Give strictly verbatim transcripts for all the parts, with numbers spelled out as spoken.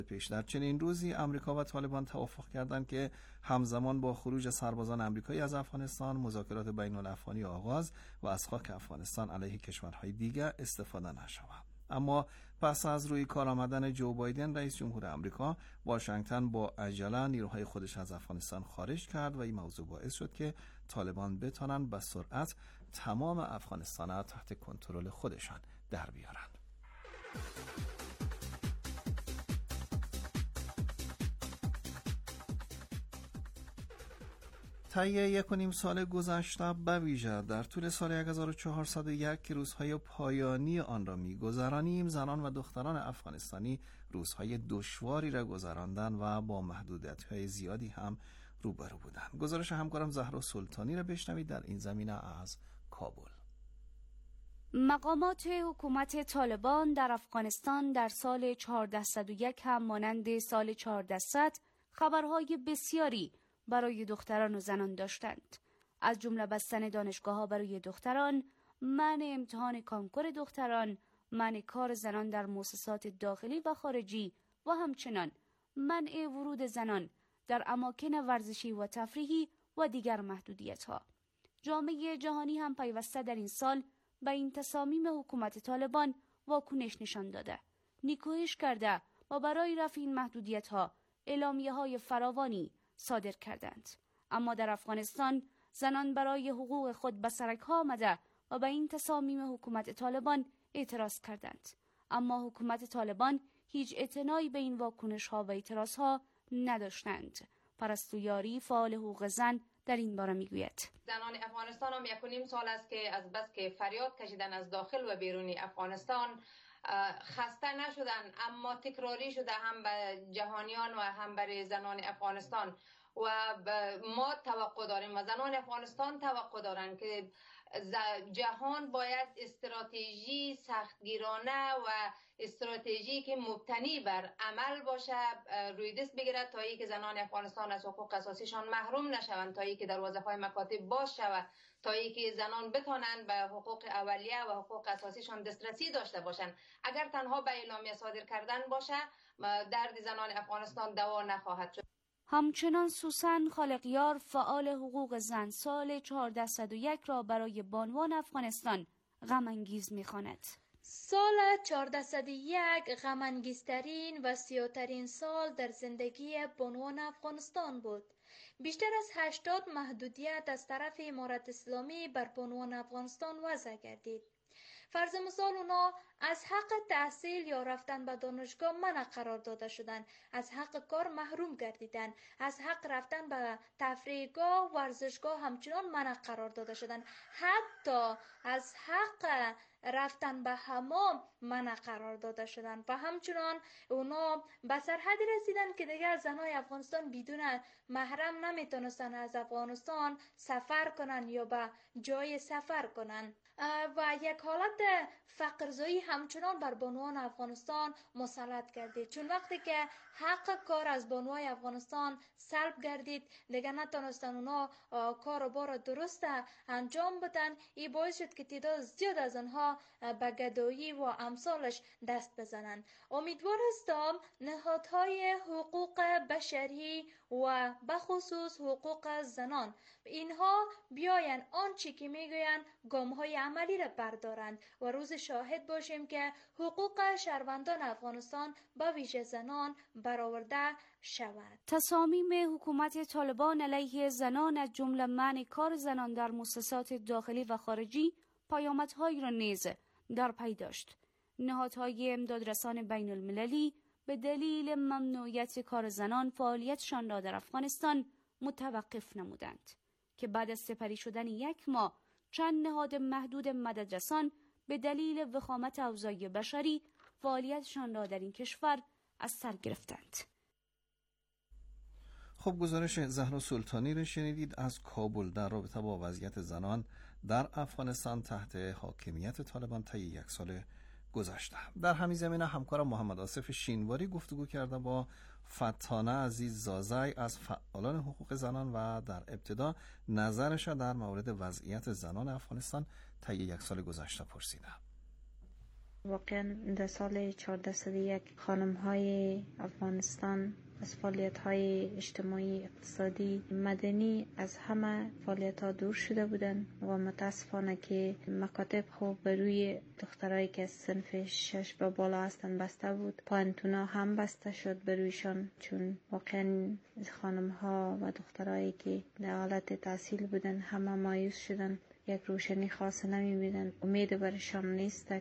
پیش در چنین روزی آمریکا و طالبان توافق کردند که همزمان با خروج سربازان آمریکایی از افغانستان مذاکرات بین الافغانی آغاز و از خاک افغانستان علیه کشورهای دیگر استفاده نشود. اما پس از روی کار آمدن جو بایدن رئیس جمهور آمریکا، واشنگتن با عجله نیروهای خودش از افغانستان خارج کرد و این موضوع باعث شد که طالبان بتوانند به سرعت تمام افغانستان را تحت کنترل خودشان در بیارند. طی یک و نیم سال گذشته به ویژه در طول سال هزار و چهارصد و یک که روزهای پایانی آن را می‌گذرانیم، زنان و دختران افغانستانی روزهای دشواری را گذراندند و با محدودیت‌های زیادی هم روبرو بودند. گزارش همکارم زهرا سلطانی را بشنوید در این زمینه از کابل. مقامات حکومت طالبان در افغانستان در سال چهارصد و یک هم مانند سال چهارصد خبرهای بسیاری برای دختران و زنان داشتند، از جمله بستن دانشگاه‌ها برای دختران، منع امتحان کنکور دختران، منع کار زنان در مؤسسات داخلی و خارجی و همچنان منع ورود زنان در اماکن ورزشی و تفریحی و دیگر محدودیت‌ها. جامعه جهانی هم پیوسته در این سال به این تصامیم حکومت طالبان واکنش نشان داده، نیکویش کرده و برای رفع این محدودیت‌ها اعلامیه‌های فراوانی صادر کردند. اما در افغانستان زنان برای حقوق خود به سرک‌ها آمده و به این تصامیم حکومت طالبان اعتراض کردند. اما حکومت طالبان هیچ اعتنایی به این واکنش‌ها و اعتراض‌ها نداشتند. پرستو یاری، فعال حقوق زن، در این باره میگوید: زنان افغانستان هم یک و نیم سال است که از بس که فریاد کشیدن از داخل و بیرون افغانستان خسته نشدن، اما تکراری شده هم به جهانیان و هم برای زنان افغانستان و ما توقع داریم و زنان افغانستان توقع دارن که جهان باید استراتژی سختگیرانه و استراتژی که مبتنی بر عمل باشه روی دست بگیرد تا ای که زنان افغانستان از حقوق اساسیشان محروم نشوند، تا ای که دروازه‌های مکاتب باز شود، تا ای که زنان بتوانند به حقوق اولیه و حقوق اساسیشان دسترسی داشته باشند. اگر تنها به اعلامیه صادر کردن باشه، درد زنان افغانستان دوا نخواهد شد. همچنان سوسن خالقیار، فعال حقوق زن، سال چهارصد و یک را برای بانوان افغانستان غم انگیز می‌خواند. سال چهارصد و یک غم انگیزترین و سیاه‌ترین سال در زندگی بانوان افغانستان بود. بیشتر از هشتاد محدودیت از طرف امارت اسلامی بر بانوان افغانستان وضع گردید. فرض مثال اونا از حق تحصیل یا رفتن به دانشگاه منع قرار داده شدن، از حق کار محروم گردیدن، از حق رفتن به تفریحگاه، ورزشگاه همچنان منع قرار داده شدن، حتی از حق رفتن به حمام منع قرار داده شدن و همچنان اونا به سرحدی رسیدن که دیگر زنای افغانستان بدون محرم نمیتونستن از افغانستان سفر کنن یا به جای سفر کنن و یک حالت فقرزایی همچنان بر بانوان افغانستان مسلط گردید، چون وقتی که حق کار از بانوای افغانستان سلب گردید دیگه نتونستن اونا کار و بار درست انجام بدن. این باعث شد که تعداد زیاد از آنها به گدایی و امثالش دست بزنند. امیدوار هستم نهادهای حقوق بشری و بخصوص حقوق زنان اینها بیاین آنچه که میگوین گامهای عملی را بردارند و روز شاهد باشیم که حقوق شهروندان افغانستان با ویژه زنان برآورده شود. تصامیم حکومت طالبان علیه زنان از جمله منع کار زنان در مؤسسات داخلی و خارجی پیامدهایی را نیز در پی داشت. نهادهای امدادرسان بین المللی به دلیل ممنوعیت کار زنان فعالیتشان را در افغانستان متوقف نمودند که بعد از سپری شدن یک ماه چند نهاد محدود مددرسان به دلیل وخامت اوضاع بشری فعالیتشان را در این کشور از سر گرفتند. خب گزارش زهرا سلطانی رو شنیدید از کابل در رابطه با وضعیت زنان در افغانستان تحت حاکمیت طالبان طی یک سال گذشته. در همین زمینه همکارم محمد آصف شینواری گفتگو کرده با فتانه عزیز زازای از فعالان حقوق زنان و در ابتدا نظرش در مورد وضعیت زنان افغانستان طی یک سال گذشته پرسیدم. واقعا در سال چهارده صد و یک خانم های افغانستان از فعالیت های اجتماعی، اقتصادی، مدنی از همه فعالیت ها دور شده بودن و متاسفانه که مکاتب خوب بر روی دخترایی که از صنف شش به بالا هستن بسته بود. پانتونا هم بسته شد بر رویشان، چون واقعا خانم ها و دخترایی که در حالت تحصیل بودن همه مایوس شدن، یک روشنی خاص نمی‌بینن، امید برشان نیست.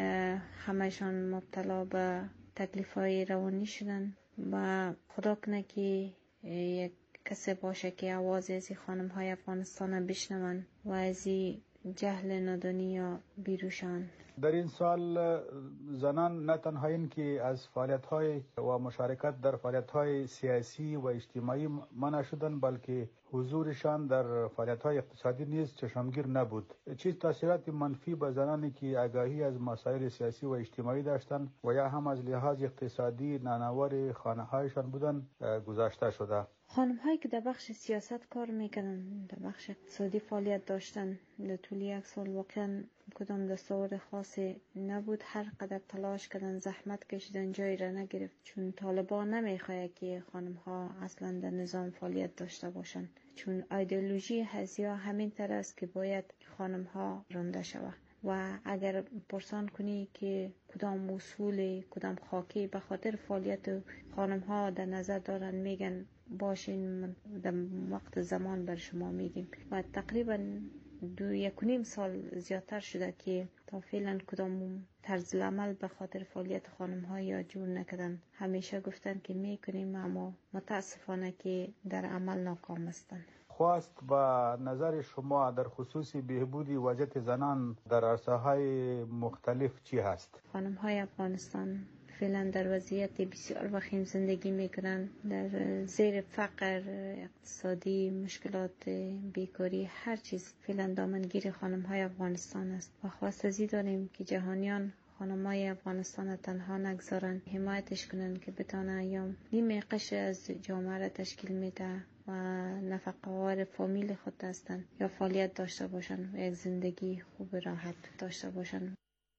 همه‌شان مبتلا به تکلیف‌های روانی شدن و خدا کنه که یک کسی باشه که آواز از خانم‌های افغانستان بشنون و از جهل نادانی یا بیروشان. در این سال زنان نه تنها این که از فعالیت‌های و مشارکت در فعالیت‌های سیاسی و اجتماعی منع شدند، بلکه حضورشان در فعالیت‌های اقتصادی نیز چشمگیر نبود. چیز تاثیرات منفی به زنانی که آگاهی از مسائل سیاسی و اجتماعی داشتند و یا هم از لحاظ اقتصادی نانوار خانه‌هایشان بودند گذاشته شده. خانم هایی که در بخش سیاست کار میکنن، در بخش اقتصادی فعالیت داشتن، در طول یک سال واقعا کدام دستاورد خاصی نبود. هر قدر تلاش کردن، زحمت کشیدن، جایی را نگرفت، چون طالبان نمیخواد که خانم ها اصلا در نظام فعالیت داشته باشن، چون ایدئولوژی هزیا همین طرح است که باید خانم ها رانده شود. و اگر پرسان کنی که کدام اصول، کدام خاکی به خاطر فعالیت خانم ها در نظر دارن، میگن باشین در وقت زمان بر شما میگیم. و تقریبا دو یک و نیم سال زیادتر شده که تا فعلا کدام طرز العمل به خاطر فعالیت خانم ها یا جور نکردن. همیشه گفتن که میکنیم، اما متاسفانه که در عمل ناکام هستند. خواست با نظر شما در خصوص بهبود وضعیت زنان در عرصه‌های مختلف چی هست؟ خانم های افغانستان فعلا در وضعیت بسیار وخیم زندگی میکنن، در زیر فقر، اقتصادی، مشکلات بیکاری، هر چیز فعلا دامنگیر خانم های افغانستان است و خواست ازی داریم که جهانیان خانم های افغانستان تنها نگذارن، حمایتش کنن که بتانه ایام نیمه قش از جامعه را تشکیل میده و نفقه‌وار فامیل خود هستند یا فعالیت داشته باشند و یک زندگی خوب راحت داشته باشند.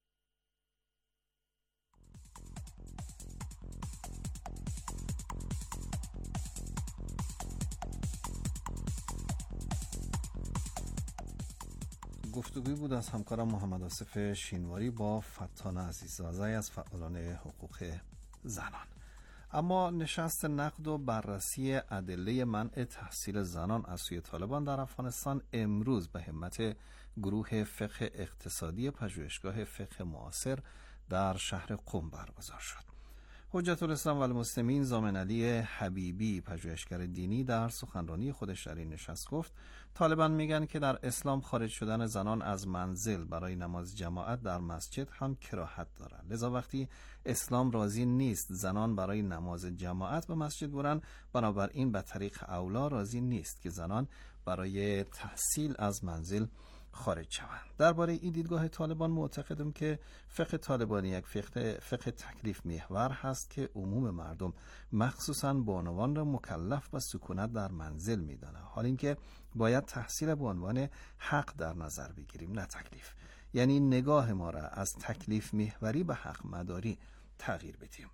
گفتگوی بود از همکارم محمد آصف شینواری با فتان عزیززاده از فعالان حقوق زنان. اما نشست نقد و بررسی ادله منع تحصیل زنان از سوی طالبان در افغانستان امروز به همت گروه فقه اقتصادی پژوهشگاه فقه معاصر در شهر قم برگزار شد. حجت الاسلام و المسلمین زامن علی حبیبی، پژوهشگر دینی، در سخنرانی خودش در این نشست گفت طالبان میگن که در اسلام خارج شدن زنان از منزل برای نماز جماعت در مسجد هم کراهت دارد. لذا وقتی اسلام راضی نیست زنان برای نماز جماعت به مسجد برن، بنابراین به طریق اولا راضی نیست که زنان برای تحصیل از منزل خارج شوند. درباره این دیدگاه طالبان معتقدم که فقه طالبانی یک فقه, فقه تکلیف محور هست که عموم مردم مخصوصاً بانوان را مکلف به سکونت در منزل میدانه، حال اینکه باید تحصیل به عنوان حق در نظر بگیریم نه تکلیف، یعنی نگاه ما را از تکلیف محوری به حق مداری تغییر بدیم.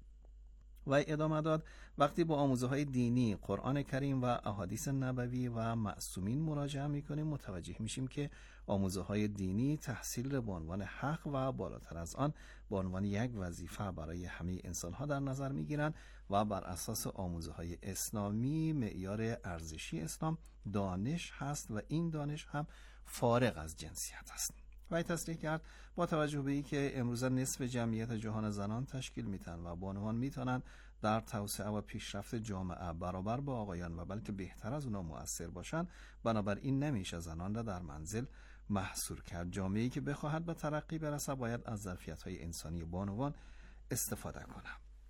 و ادامه داد وقتی با آموزه های دینی، قرآن کریم و احادیث نبوی و معصومین مراجعه میکنیم متوجه میشیم که آموزه های دینی تحصیل را به عنوان حق و بالاتر از آن به عنوان یک وظیفه برای همه انسان ها در نظر میگیرند و بر اساس آموزه های اسلامی معیار ارزشی اسلام دانش هست و این دانش هم فارغ از جنسیت است. و تصریح کرد با توجه به اینکه امروزه نصف جمعیت جهان زنان تشکیل میتن و بانوان میتونن در توسعه و پیشرفت جامعه برابر با آقایان و بلکه بهتر از اونا مؤثر باشن، بنابراین نمیشه زنان را در منزل محصور کرد. جامعه‌ای که بخواهد به ترقی برسه باید از ظرفیت‌های انسانی بانوان استفاده کنه.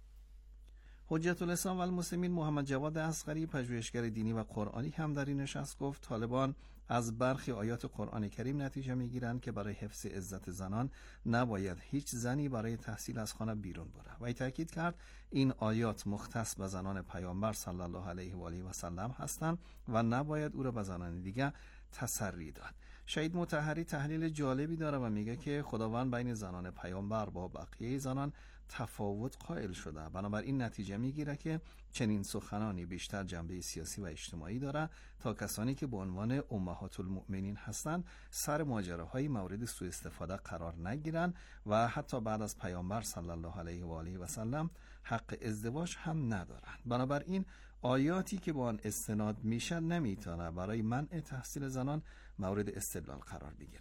حجت الاسلام و المسلمین محمد جواد اصغری، پژوهشگر دینی و قرآنی، هم در این نشست گفت طالبان از برخی آیات قرآن کریم نتیجه میگیرند که برای حفظ عزت زنان نباید هیچ زنی برای تحصیل از خانه بیرون بره. و تاکید کرد این آیات مختص به زنان پیامبر صلی الله علیه و آله و سلم هستند و نباید او را به زنان دیگر تسری داد. شهید مطهری تحلیل جالبی داره و میگه که خداوند بین زنان پیامبر با بقیه زنان تفاوت قائل شده، بنابراین نتیجه میگیره که چنین سخنانی بیشتر جنبه سیاسی و اجتماعی داره تا کسانی که به عنوان امهات المؤمنین هستند سر ماجراهای مورد سوء استفاده قرار نگیرن و حتی بعد از پیامبر صلی الله علیه و آله و سلم حق ازدواج هم ندارن. بنابراین آیاتی که با آن استناد میشه نمیتونه برای منع تحصیل زنان مورد استدلال قرار بگیره.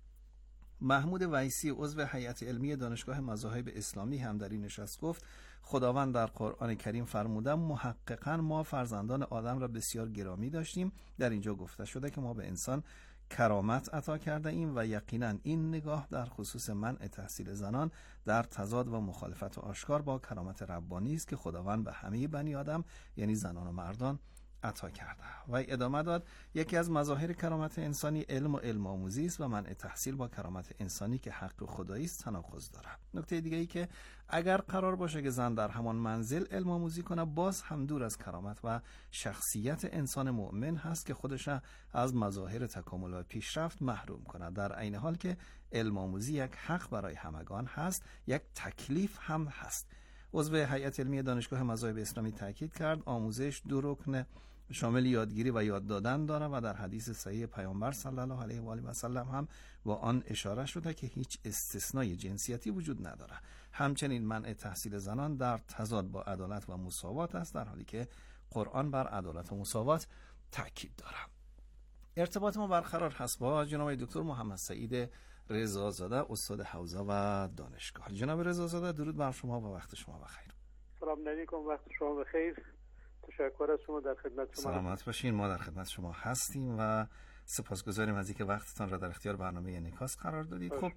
محمود ویسی عضو هیئت علمی دانشگاه مذاهب اسلامی هم در این نشست گفت خداوند در قرآن کریم فرموده محققاً ما فرزندان آدم را بسیار گرامی داشتیم. در اینجا گفته شده که ما به انسان کرامت عطا کرده ایم و یقینا این نگاه در خصوص منع تحصیل زنان در تضاد و مخالفت و آشکار با کرامت ربانی است که خداوند به همه بنی آدم یعنی زنان و مردان عطا کرده. و ادامه داد یکی از مظاهر کرامت انسانی علم و علم آموزی است و منع تحصیل با کرامت انسانی که حق خدایی است تناقض داره. نکته دیگه ای که اگر قرار باشه که زن در همان منزل علم آموزی کنه باز هم دور از کرامت و شخصیت انسان مؤمن هست که خودش از مظاهر تکامل و پیشرفت محروم کنه، در عین حال که علم آموزی یک حق برای همگان هست، یک تکلیف هم هست. عضو هیئت علمی دانشگاه مذاهب اسلامی تاکید کرد آموزش دو رکن شامل یادگیری و یاد دادن داره و در حدیث صحیح پیامبر صلی الله علیه و آله و سلم هم با آن اشاره شده که هیچ استثنای جنسیتی وجود نداره. همچنین منع تحصیل زنان در تضاد با عدالت و مساوات است، در حالی که قرآن بر عدالت و مساوات تاکید داره. ارتباط ما برقرار هست با جناب دکتر محمد سعید رضازاده استاد حوزه و دانشگاه. جناب رضازاده درود بر شما و وقت شما بخیر. سلام علیکم، وقت شما بخیر. تشکر از شما، در خدمت شما. سلامت باشین، ما در خدمت شما هستیم و سپاسگزاریم از اینکه وقتتان را در اختیار برنامه نکاس قرار دادید. خب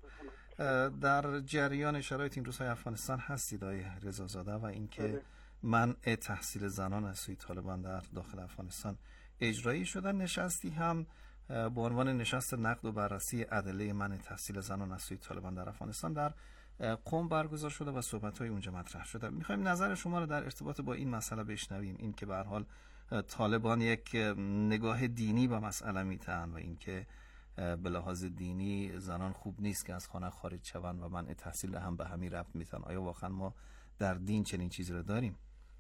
در جریان شرایط این روزهای افغانستان هستید آقای رضازاده و اینکه منع تحصیل زنان از سوی طالبان در داخل افغانستان اجرایی شدن، نشستی هم به عنوان نشست نقد و بررسی ادله منع تحصیل زنان از سوی طالبان در افغانستان در قم برگزار شده و صحبت‌های اونجا مطرح شده. می‌خوایم نظر شما رو در ارتباط با این مسئله بشنویم، این که به هر حال طالبان یک نگاه دینی به مسئله میتن و اینکه به لحاظ دینی زنان خوب نیست که از خانه خارج شوند و منع تحصیل هم به همین ربط میتن. آیا واقعا ما در دین چنین چیزی رو داریم؟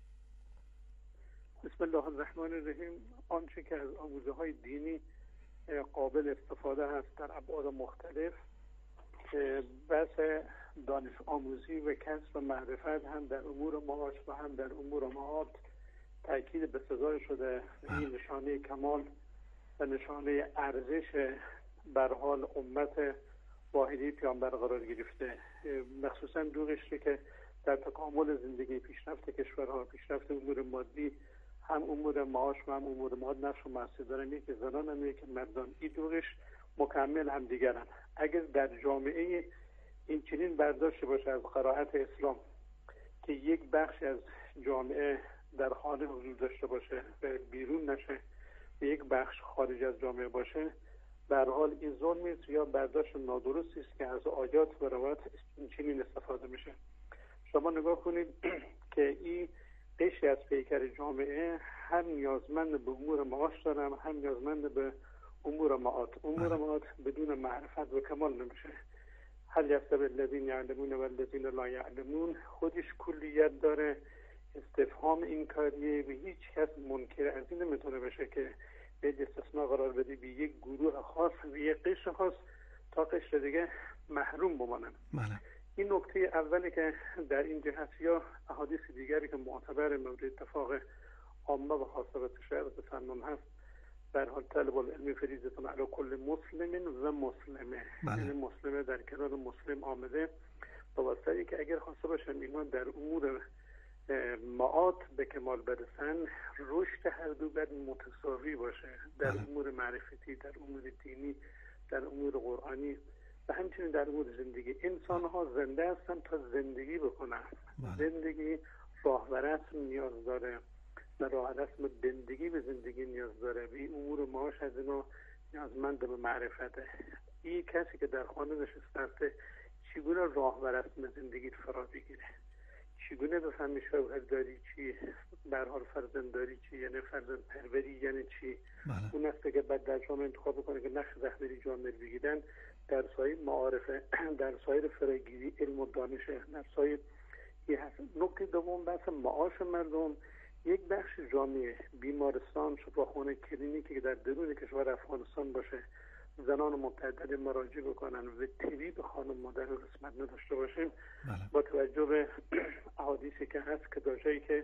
بسم الله الرحمن الرحیم. آنچه که از آموزه‌های دینی قابل استفاده هست در ابعاد مختلف، بحث دانش آموزی و کسب و معرفت هم در امور معاش و هم در امور معاد تاکید به سزای شده. این نشانه کمال و نشانه ارزش بر حال امت واحدی پیامبر قرار گرفته، مخصوصا دو قشری که در تکامل زندگی پیشرفت کشورها، پیشرفت امور مادی، هم امور معاش و هم امور معاد نقش و مؤثر دارن، یکی زنان هم یکی مردان. این دو قشر مکمل هم دیگرن. اگر در جامعه این چنین برداشت باشه از قرائت اسلام که یک بخش از جامعه در خانه حضور داشته باشه و بیرون نشه و یک بخش خارج از جامعه باشه، به هر حال این ظلم است یا برداشت نادرستی است که از آیات و روایات این چنین استفاده میشه. شما نگاه کنید که این قشری از پیکر جامعه هم نیازمند به امور معاش دارن، هم نیازمند به امور معاد. امور معاد بدون معرفت و کمال نمیشه. هل یحسب الذین یعلمون و الذین لا یعلمون خودش کلیت داره، استفهام این کاریه و هیچ کس منکر از این نمیتونه بشه که به استثناء قرار بدی به یک گروه خاص و یک قشر خاص تا قشر دیگه محروم بمانن. بله. این نکته اولی که در این جهت یا احادیث دیگری که معتبر مورد اتفاق عامه و خاصه به تشریع تسنن هست، در حال طالب العلم فریضه علی کل مسلم و مسلمه، یعنی مسلمه در کنار مسلم آمده با واسطه که اگر خواسته باشن اینا در امور معاد به کمال برسن، رشد هر دو باید متساوی باشه، در امور معرفتی، در امور دینی، در امور قرآنی و همچنین در امور زندگی. انسان ها زنده هستن تا زندگی بکنن. زندگی راه و رسم نیاز داره و راه رسم بندگی به زندگی نیاز داره. به امور معاش از اینا نیازمند به معرفته. این کسی که در خانه نشسته چگونه راه و رسم زندگی فرا بگیره، چگونه بفهمی شوهرداری چی، به هر حال فرزندداری چی، یعنی فرزند پروری یعنی چی. بله. اون است که بعد در جامعه انتخاب کنه که نقش رهبری جامعه بگیرن در سایر معارف، در سایر فراگیری علم و دانش، در سایر یه هست. نکته دوم بحث معاش مردم. یک بخش جامعه بیمارستان، شفاخانه، کلینیکی که در درون کشور افغانستان باشه، زنان متعدد مراجعه بکنن و طبیب خانم مادر رو قسمت نداشته باشیم. بله. با توجه به احادیثی که هست که داشایی که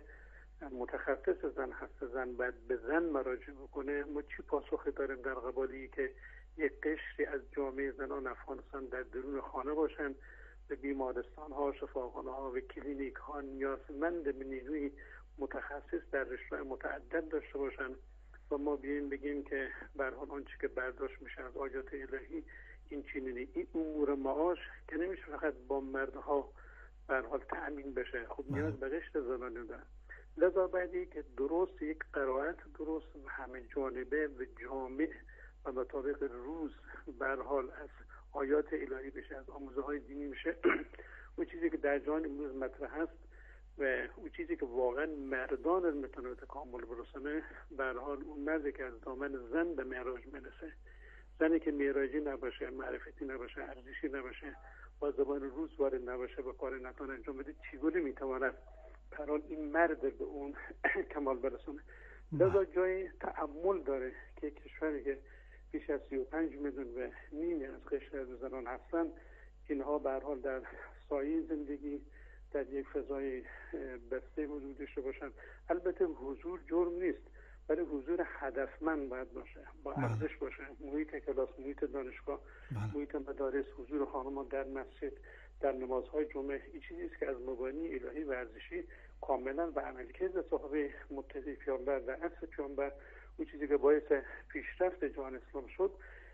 متخصص زن هست، زن باید به زن مراجعه بکنه، ما چی پاسخی داریم در قبالی که یک قشری از جامعه زنان افغانستان در درون خانه باشن، به بیمارستان ها، شفاخانه ها و کلینیک ها نیازمند به نیروی متخصص در رشته متعدد داشته باشن و ما بیایم بگیم که به هر حال آنچه که برداشت میشه از آیات الهی این چنینی. این امور معاش که نمیشه فقط با مردها به هر حال تأمین بشه، خب نیاز به قشر زنانه داره. لذا بعدی که درست یک قرائت درست و همه جانبه و جامع و مطابق روز به هر حال از آیات الهی بشه، از آموزه های دینی میشه، اون چیزی که در جهان امروز مطرح هست و اون چیزی که واقعا مردان رو میتونه به تکامل برسونه، به هر حال اون مردی که از دامن زن به معراج میرسه، زنی که معراجی نباشه، معرفتی نباشه، ارزشی نباشه، با زبان روز وارد نباشه، به کار نتونه انجام بده، چگونه میتواند به هر حال این مرد به اون کمال برسونه؟ لذا جای تأمل داره که کشوری که بیش از سی و پنج میلیون و نیمی از قشر زنان هستن، اینها به هر حال در سایه زندگی در یک فضای بسته حضور داشته باشن. البته حضور جرم نیست، ولی حضور هدفمند باید باشه، با ارزش باشه. محیط کلاس، محیط دانشگاه، محیط مدارس، حضور خانم‌ها در مسجد، در نمازهای جمعه، این چیزی است که از مبانی الهی و ارزشی کاملا به عملکرد صحابه متقی پیامبر در عصر پیامبر، اون چیزی که باعث پیشرفت جهان اسلام شد،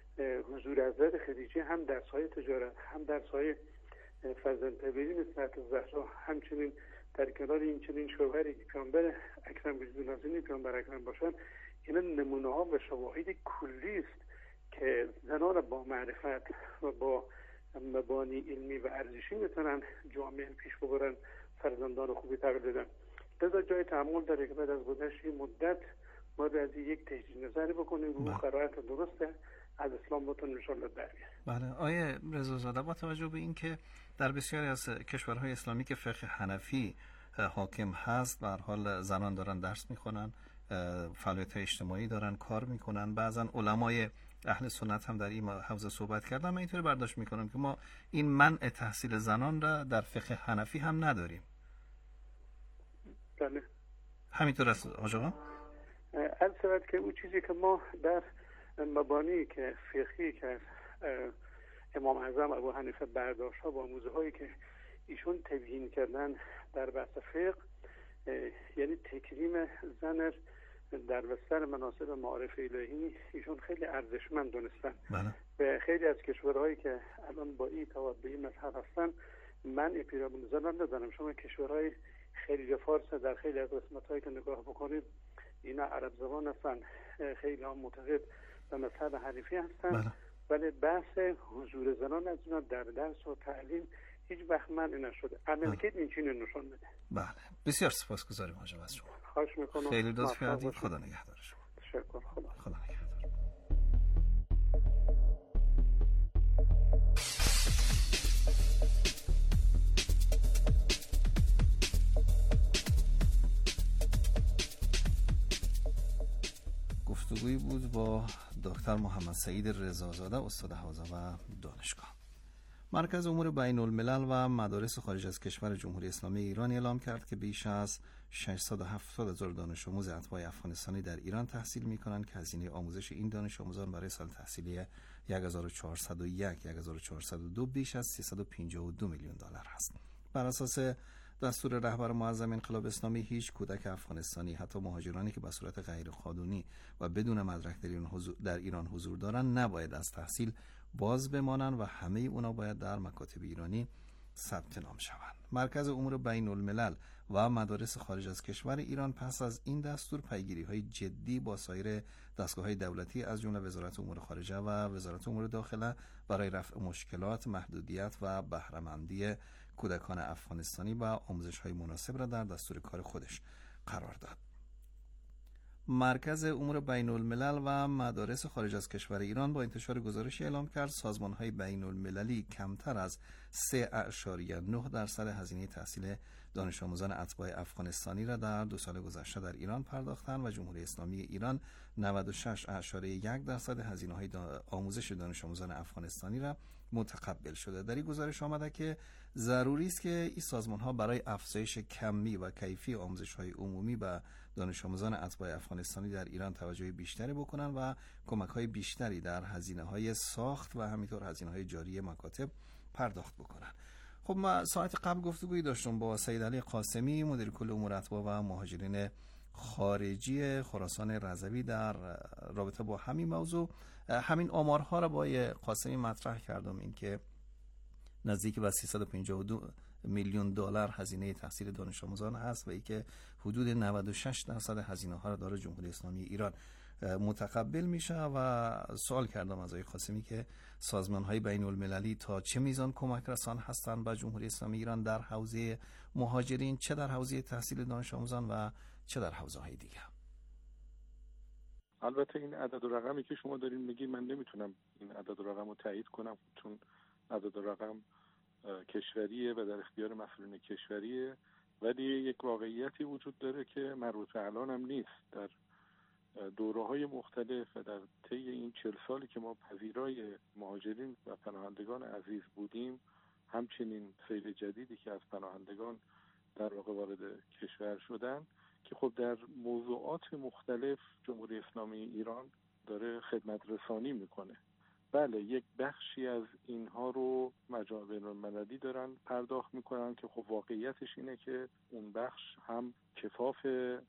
حضور حضرت خدیجه هم در سایه تجارت، هم در سایه فرزند طبیعی نسبت زهرا، همچنین در کنار این چنین شوهری که پیامبر اکرم بزرگواران پیامبر اکرم باشن، اینا نمونه ها و شواهد کلی است که زنان با معرفت و با مبانی علمی و ارزشی میتونن جامعه پیش ببرن، فرزندان خوبی تقلید بدن. لذا جای تأمل داره که بعد از گذشت مدت ما از یک تجدید نظری بکنیم رو قرائت درسته از اسلام بتون انشاءالله در بیاریم. بله. آیه رضازاده، با توجه به این که در بسیاری از کشورهای اسلامی که فقه حنفی حاکم هست، به هر حال زنان دارن درس میخونن، فعالیت اجتماعی دارن، کار میکنن، بعضا علمای اهل سنت هم در این حوزه صحبت کردن، من اینطوری برداشت میکنم که ما این منع تحصیل زنان را در فقه حنفی هم نداریم. بله همینطور است حاج آقا؟ از سبب که اون چیزی که ما در مبانی که فقهی که امام اعظم ابو حنیفه برداشت ها با آموزه هایی که ایشون تبیین کردن در بحث فقه، یعنی تکریم زن در بستر مناصب معارف الهی، ایشون خیلی ارزشمند دونستن. بله. و خیلی از کشورهایی که الان با این تواب به این مذهب هستن من پیرامون زنان ندارم. شما کشورهای خیلی فارس در خیلی از قسمت‌هایی که نگاه بکنید اینا عرب زبان هستن، خیلی هم معتقد به مذهب حنیفی هستن. بله. ولی بحث حضور زنان از اینا در درس و تعلیم هیچ وقت منع نشده. عملکرد این چنین نشون میده. بله. بسیار سپاسگزاریم حاج آقا از شما. خواهش میکنم. خیلی لطف کردید. خدا نگهدار شما. تشکر. خدا. خدا نگهدار. گفتگویی بود با دکتر محمد سعید رضازاده، استاد حوزه و دانشگاه. مرکز امور بین الملل و مدارس خارج از کشور جمهوری اسلامی ایران اعلام کرد که بیش از ششصد و هفتاد هزار دانش آموز اتباع افغانستانی در ایران تحصیل می‌کنند که هزینه آموزش این دانش آموزان برای سال تحصیلی هزار و چهارصد و یک هزار و چهارصد و دو بیش از سیصد و پنجاه و دو میلیون دلار است. بر اساس دستور رهبر معظم انقلاب اسلامی، هیچ کودک افغانستانی، حتی مهاجرانی که به صورت غیر قانونی و بدون مدرک در ایران حضور, در ایران حضور دارند، نباید از تحصیل باز بمانند و همه اونا باید در مکاتب ایرانی ثبت نام شوند. مرکز امور بین الملل و مدارس خارج از کشور ایران پس از این دستور پیگیری‌های جدی با سایر دستگاه‌های دولتی از جمله وزارت امور خارجه و وزارت امور داخله برای رفع مشکلات، محدودیت و بهره‌مندی کودکان افغانستانی و آموزش‌های مناسب را در دستور کار خودش قرار داد. مرکز امور بین الملل و مدارس خارج از کشور ایران با انتشار گزارشی اعلام کرد سازمان‌های بین المللی کمتر از سه اعشاریه نه درصد هزینه تحصیل دانش آموزان اتباع افغانستانی را در دو سال گذشته در ایران پرداختند و جمهوری اسلامی ایران نود و شش اعشاریه یک درصد هزینه‌های دا آموزش دانش آموزان افغانستانی را متقبل شده. در این گزارش آمده که ضروری است که این سازمان‌ها برای افزایش کمی و کیفی آموزش‌های عمومی به دانش آموزان اتباع افغانستانی در ایران توجه بیشتری بکنند و کمک‌های بیشتری در هزینه‌های ساخت و همینطور هزینه‌های جاری مکاتب پرداخت بکنند. خب ما ساعت قبل گفتگویی داشتم با سید علی قاسمی مدیر کل امور اتباع و مهاجرین خارجی خراسان رضوی در رابطه با همین موضوع. همین آمارها را با قاسمی مطرح کردم، اینکه نزدیک به سیصد و پنجاه و دو میلیون دلار هزینه تحصیل دانش آموزان هست و اینکه حدود نود و شش درصد هزینه ها را داره جمهوری اسلامی ایران متقبل میشه. و سوال کردم از آقای قاسمی که سازمان های بین المللی تا چه میزان کمک رسان هستند به جمهوری اسلامی ایران در حوزه مهاجرین، چه در حوزه تحصیل دانش آموزان و چه در حوزه های دیگه. البته این عدد و رقمی که شما دارین میگی من نمیتونم این عدد و رقم رو تایید کنم، چون عدد و رقم کشوریه و در اختیار مسئولین کشوریه، ولی یک واقعیتی وجود داره که مربوط به الان هم نیست. در دوره‌های مختلف و در طی این چهل سالی که ما پذیرای مهاجرین و پناهندگان عزیز بودیم، همچنین سیل جدیدی که از پناهندگان در واقع وارد کشور شدن، که خب در موضوعات مختلف جمهوری اسلامی ایران داره خدمت رسانی میکنه. بله، یک بخشی از اینها رو مجامع بین‌المللی دارن پرداخت میکنن که خب واقعیتش اینه که اون بخش هم کفاف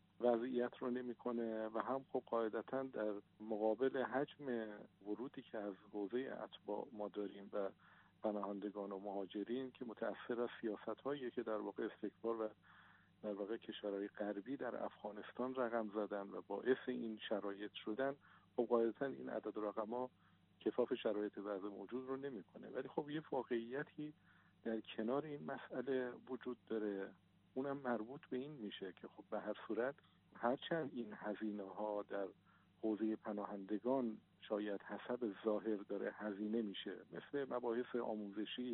وضعیت رو نمیکنه و هم خب قاعدتاً در مقابل حجم ورودی که از حوزه اتباع ما داریم و پناهندگان و مهاجرین که متأثر از سیاست‌هایی که در واقع استکبار و در واقع کشورهای غربی در افغانستان رقم زدن و باعث این شرایط شدن، خب قاعدتاً این عدد و رقم‌ها کفاف شرایط وضع موجود رو نمی‌کنه. ولی خب یه واقعیتی در کنار این مسئله وجود داره، اونم مربوط به این میشه که خب به هر صورت هرچند این هزینه‌ها در حوزه پناهندگان شاید حسب ظاهر داره هزینه میشه، مثل مباحث آموزشی،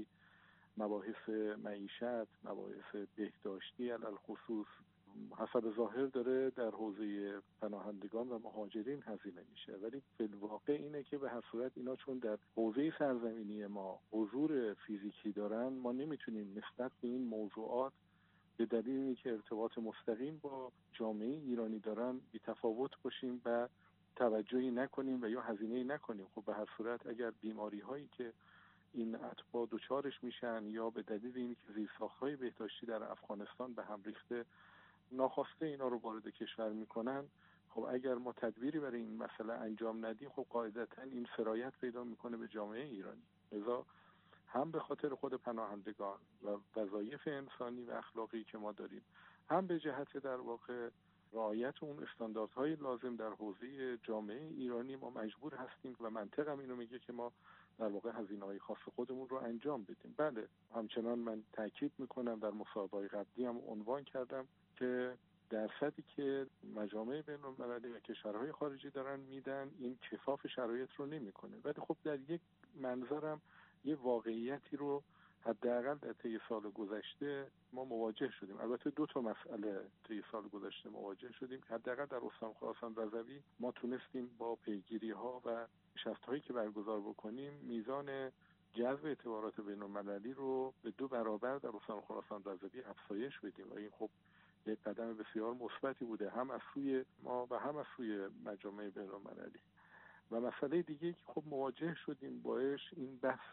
مباحث معیشت، مباحث بهداشتی علل خصوص، حسب ظاهر داره در حوزه پناهندگان و مهاجرین هزینه میشه، ولی بالواقع اینه که به هر صورت اینا چون در حوزه سرزمینی ما حضور فیزیکی دارن، ما نمیتونیم نسبت به این موضوعات به دلیل اینکه ارتباط مستقیم با جامعه ایرانی دارن بی تفاوت باشیم و توجهی نکنیم و یا هزینه‌ای نکنیم. خب به هر صورت اگر بیماری هایی که این اتباع دچارش میشن یا به دلیل اینکه زیرساخت‌های بهداشتی در افغانستان به هم ریخته ناخواسته اینا رو وارد کشور میکنن، خب اگر ما تدبیری برای این مسئله انجام ندیم، خب قاعدتاً این سرایت پیدا میکنه به جامعه ایرانی. لذا هم به خاطر خود پناهندگان و وظایف انسانی و اخلاقی که ما داریم، هم به جهت در واقع رعایت اون استانداردهای لازم در حوزه جامعه ایرانی، ما مجبور هستیم و منطق هم اینو میگه که ما در واقع هزینه‌های خاص خودمون رو انجام بدیم. بله، همچنان من تاکید میکنم، در مصاحبه‌های قبلی هم عنوان کردم که درصدی که مجامع بین‌المللی و کشورهای خارجی دارن میدن این کفاف شرایط رو نمیکنه. ولی خب در یک منظرم یه واقعیتی رو حداقل در طی سال گذشته ما مواجه شدیم. البته دو تا مسئله طی سال گذشته مواجه شدیم که حداقل در استان خراسان رضوی ما تونستیم با پیگیری‌ها و نشست‌هایی که برگزار بکنیم میزان جذب اعتبارات بین‌المللی رو به دو برابر در استان خراسان رضوی افزایش بدیم و این خب یک قدم بسیار مثبتی بوده، هم از سوی ما و هم از سوی مجامع بین‌المللی. و مسئله دیگه که خب مواجه شدیم باش این بحث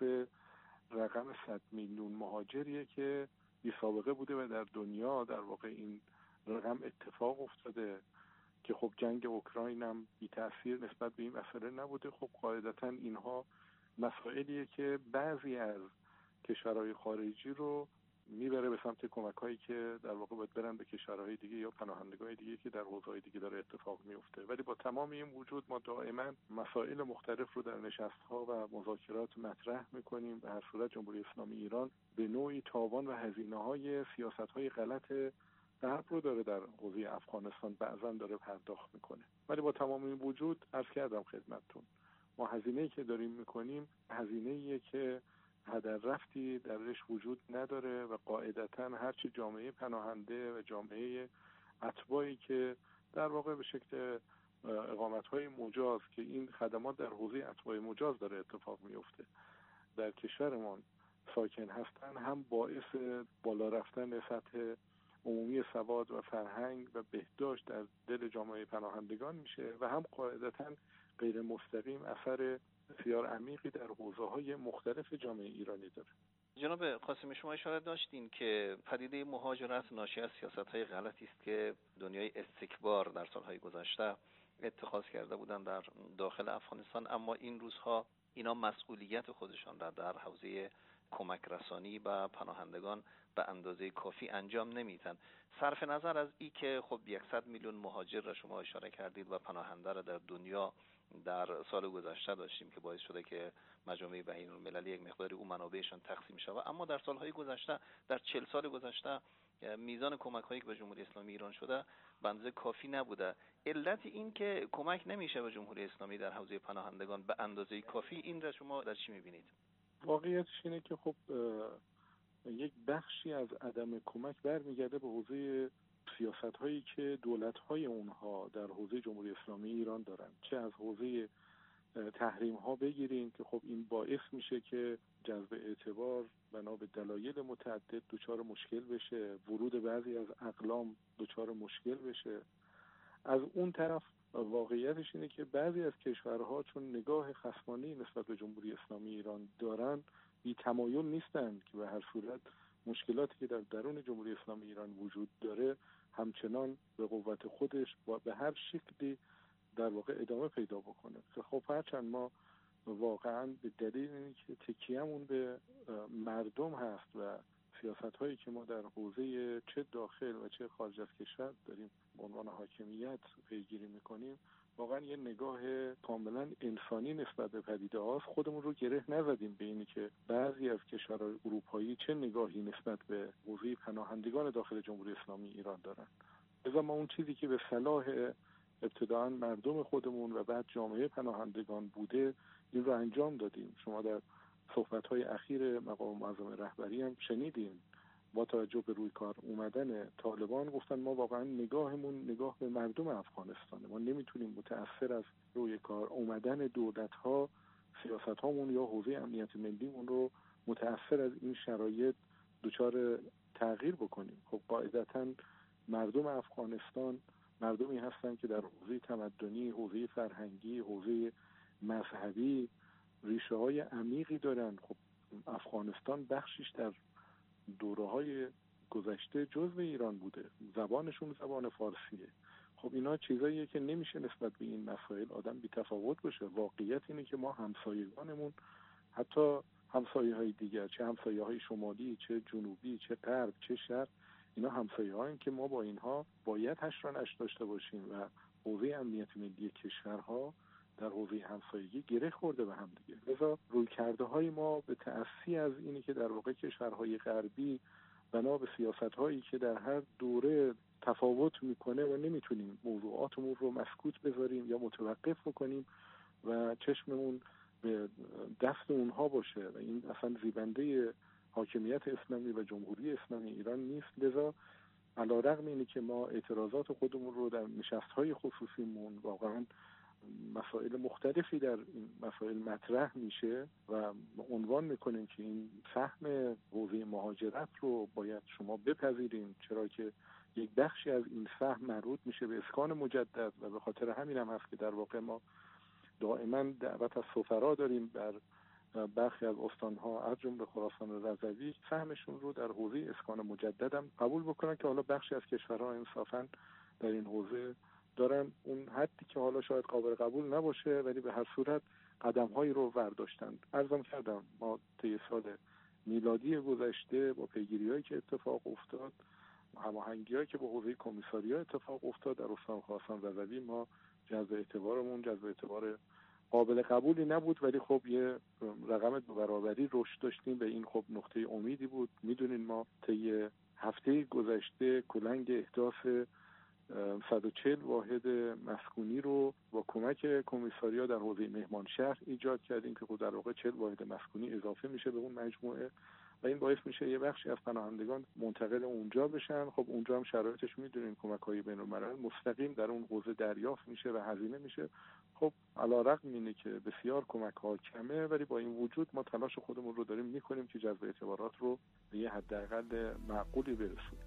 رقم صد میلیون مهاجریه که بی سابقه بوده و در دنیا در واقع این رقم اتفاق افتاده که خب جنگ اوکراین هم بی تأثیر نسبت به این مسئله نبوده. خب قاعدتاً اینها مسائلیه که بعضی از کشورهای خارجی رو میبره به سمت کمک‌هایی که در واقع باید برن به کشورهای دیگه یا پناهندگان دیگه که در حوزه‌های دیگه داره اتفاق میفته. ولی با تمام این وجود ما دائما مسائل مختلف رو در نشست‌ها و مذاکرات مطرح می‌کنیم. به هر صورت جمهوری اسلامی ایران به نوعی تاوان و هزینه‌های سیاست‌های غلط غرب رو داره در حوزه افغانستان بعضا داره پرداخت میکنه. ولی با تمام این وجود عرض کردم خدمتتون، ما هزینه‌ای که داریم میکنیم هزینه‌ایه که هدر رفتی درش وجود نداره و قاعدتاً هرچی جامعه پناهنده و جامعه اتباعی که در واقع به شکل اقامت‌های مجاز که این خدمات در حوزه اتباع مجاز داره اتفاق میفته در کشورمان ساکن هستن، هم باعث بالا رفتن سطح عمومی سواد و فرهنگ و بهداشت در دل جامعه پناهندگان میشه و هم قاعدتاً غیر مستقیم اثر بسیار عمیقی در حوزه‌های مختلف جامعه ایرانی داره. جناب قاسمی، شما اشاره داشتین که پدیده مهاجرت ناشی از سیاست‌های غلطی است که دنیای استکبار در سالهای گذشته اتخاذ کرده بودن در داخل افغانستان، اما این روزها اینا مسئولیت خودشان را در حوزه کمک رسانی و پناهندگان به اندازه کافی انجام نمیدن. صرف نظر از این که خب صد میلیون مهاجر را شما اشاره کردید و پناهنده را در دنیا در سال گذشته داشتیم که باعث شده که مجامع بین‌المللی یک مقداری اون منابعشان تقسیم شود، اما در سالهای گذشته، در چهل سال گذشته میزان کمک هایی که به جمهوری اسلامی ایران شده به اندازه کافی نبوده. علت این که کمک نمیشه به جمهوری اسلامی در حوزه پناهندگان به اندازه کافی، این را شما در چی میبینید؟ واقعیتش اینه که خب یک بخشی از عدم کمک برمیگرده به حوزه سیاست هایی که دولت های اونها در حوزه جمهوری اسلامی ایران دارن، چه از حوزه تحریم ها بگیریم که خب این باعث میشه که جذب اعتبار بنا به دلایل متعدد دچار مشکل بشه، ورود بعضی از اقلام دچار مشکل بشه. از اون طرف واقعیتش اینه که بعضی از کشورها چون نگاه خصمانه‌ای نسبت به جمهوری اسلامی ایران دارن، بی تمایل نیستند که به هر صورت مشکلاتی که در درون جمهوری اسلامی ایران وجود داره همچنان به قوت خودش و به هر شکلی در واقع ادامه پیدا بکنه. خب هرچند ما واقعا به دلیل اینکه تکیه‌مون به مردم هست و سیاست هایی که ما در حوزه چه داخل و چه خارج از کشور داریم به عنوان حاکمیت پیگیری میکنیم، واقعا یه نگاه کاملا انسانی نسبت به پدیده هاست. خودمون رو گره نزدیم به اینی که بعضی از کشورهای اروپایی چه نگاهی نسبت به حوزه پناهندگان داخل جمهوری اسلامی ایران دارن. لذا ما اون چیزی که به صلاح ابتداء مردم خودمون و بعد جامعه پناهندگان بوده این رو انجام دادیم. شما در صحبت‌های اخیر مقام معظم رهبری هم شنیدیم، با توجه به روی کار اومدن طالبان گفتن ما واقعا نگاهمون نگاه به مردم افغانستانه، ما نمیتونیم متأثر از روی کار اومدن دولت‌ها سیاست‌هامون یا حوزه امنیت ملیمون رو متأثر از این شرایط دچار تغییر بکنیم. خب قاعدتاً مردم افغانستان مردمی هستن که در حوزه تمدنی، حوزه فرهنگی، حوزه مذهبی ریشه های عمیقی دارن. خب افغانستان بخشیش در دوره های گذشته جزو ایران بوده، زبانشون زبان فارسیه. خب اینا چیزاییه که نمیشه نسبت به این مسائل آدم بی تفاوت باشه. واقعیت اینه که ما همسایگانمون، حتی همسایه های دیگر، چه همسایه های شمالی، چه جنوبی، چه غرب، چه شرق، اینا همسایه هاییم که ما با اینها باید هشت را نشت داشته باشیم و حوزه امنیت ملی کشورها در حوزه همسایگی گره خورده به هم دیگه. لذا روی کرده های ما به تأثیر از اینی که در واقع کشورهای غربی بنا به سیاست هایی که در هر دوره تفاوت میکنه و نمیتونیم موضوعاتمون رو مسکوت بذاریم یا متوقف بکنیم و چشممون به دست اونها باشه و این اصلا زیبنده حاکمیت اسلامی و جمهوری اسلامی ایران نیست. لذا علیرغم اینی که ما اعتراضات خودمون رو در نشست‌های خصوصیمون واقعا مسائل مختلفی در این مسائل مطرح میشه و عنوان میکنیم که این فهم حوزه مهاجرت رو باید شما بپذیریم، چرا که یک بخشی از این فهم مربوط میشه به اسکان مجدد و به خاطر همین هم هست که در واقع ما دائما دعوت از سفرا داریم بر برخی از استانها از جمله خراسان رضوی فهمشون رو در حوزه اسکان مجدد هم قبول بکنن که حالا بخشی از کشورها انصافا در این حوزه دارن اون حدی که حالا شاید قابل قبول نباشه ولی به هر صورت قدم‌هایی رو برداشتن. عرضم کردم ما طی سال میلادی گذشته با پیگیری‌هایی که اتفاق افتاد، هماهنگی‌هایی که با حوزه کمیساریا اتفاق افتاد در استان خراسان رضوی، ما جذب اعتبارمون جذب اعتبار قابل قبولی نبود ولی خب یه رقم دو برابری رشد داشتیم و این خب نقطه امیدی بود. میدونین ما طی هفته گذشته کلنگ اهداف صد و چهل واحد مسکونی رو با کمک کمیساریا در حوزه مهمان شهر ایجاد کردیم که خود در واقع چهل واحد مسکونی اضافه میشه به اون مجموعه و این باعث میشه یه بخشی از پناهندگان منتقل اونجا بشن. خب اونجا هم شرایطش میدونین کمک‌های بین‌الملل مستقیم در اون حوزه دریافت میشه و هزینه میشه. خب علی‌رغم اینه که بسیار کمک‌ها کمه، ولی با این وجود ما تلاش خودمون رو داریم میکنیم که جذب اعتبارات رو به یه حداقل معقولی برسونیم.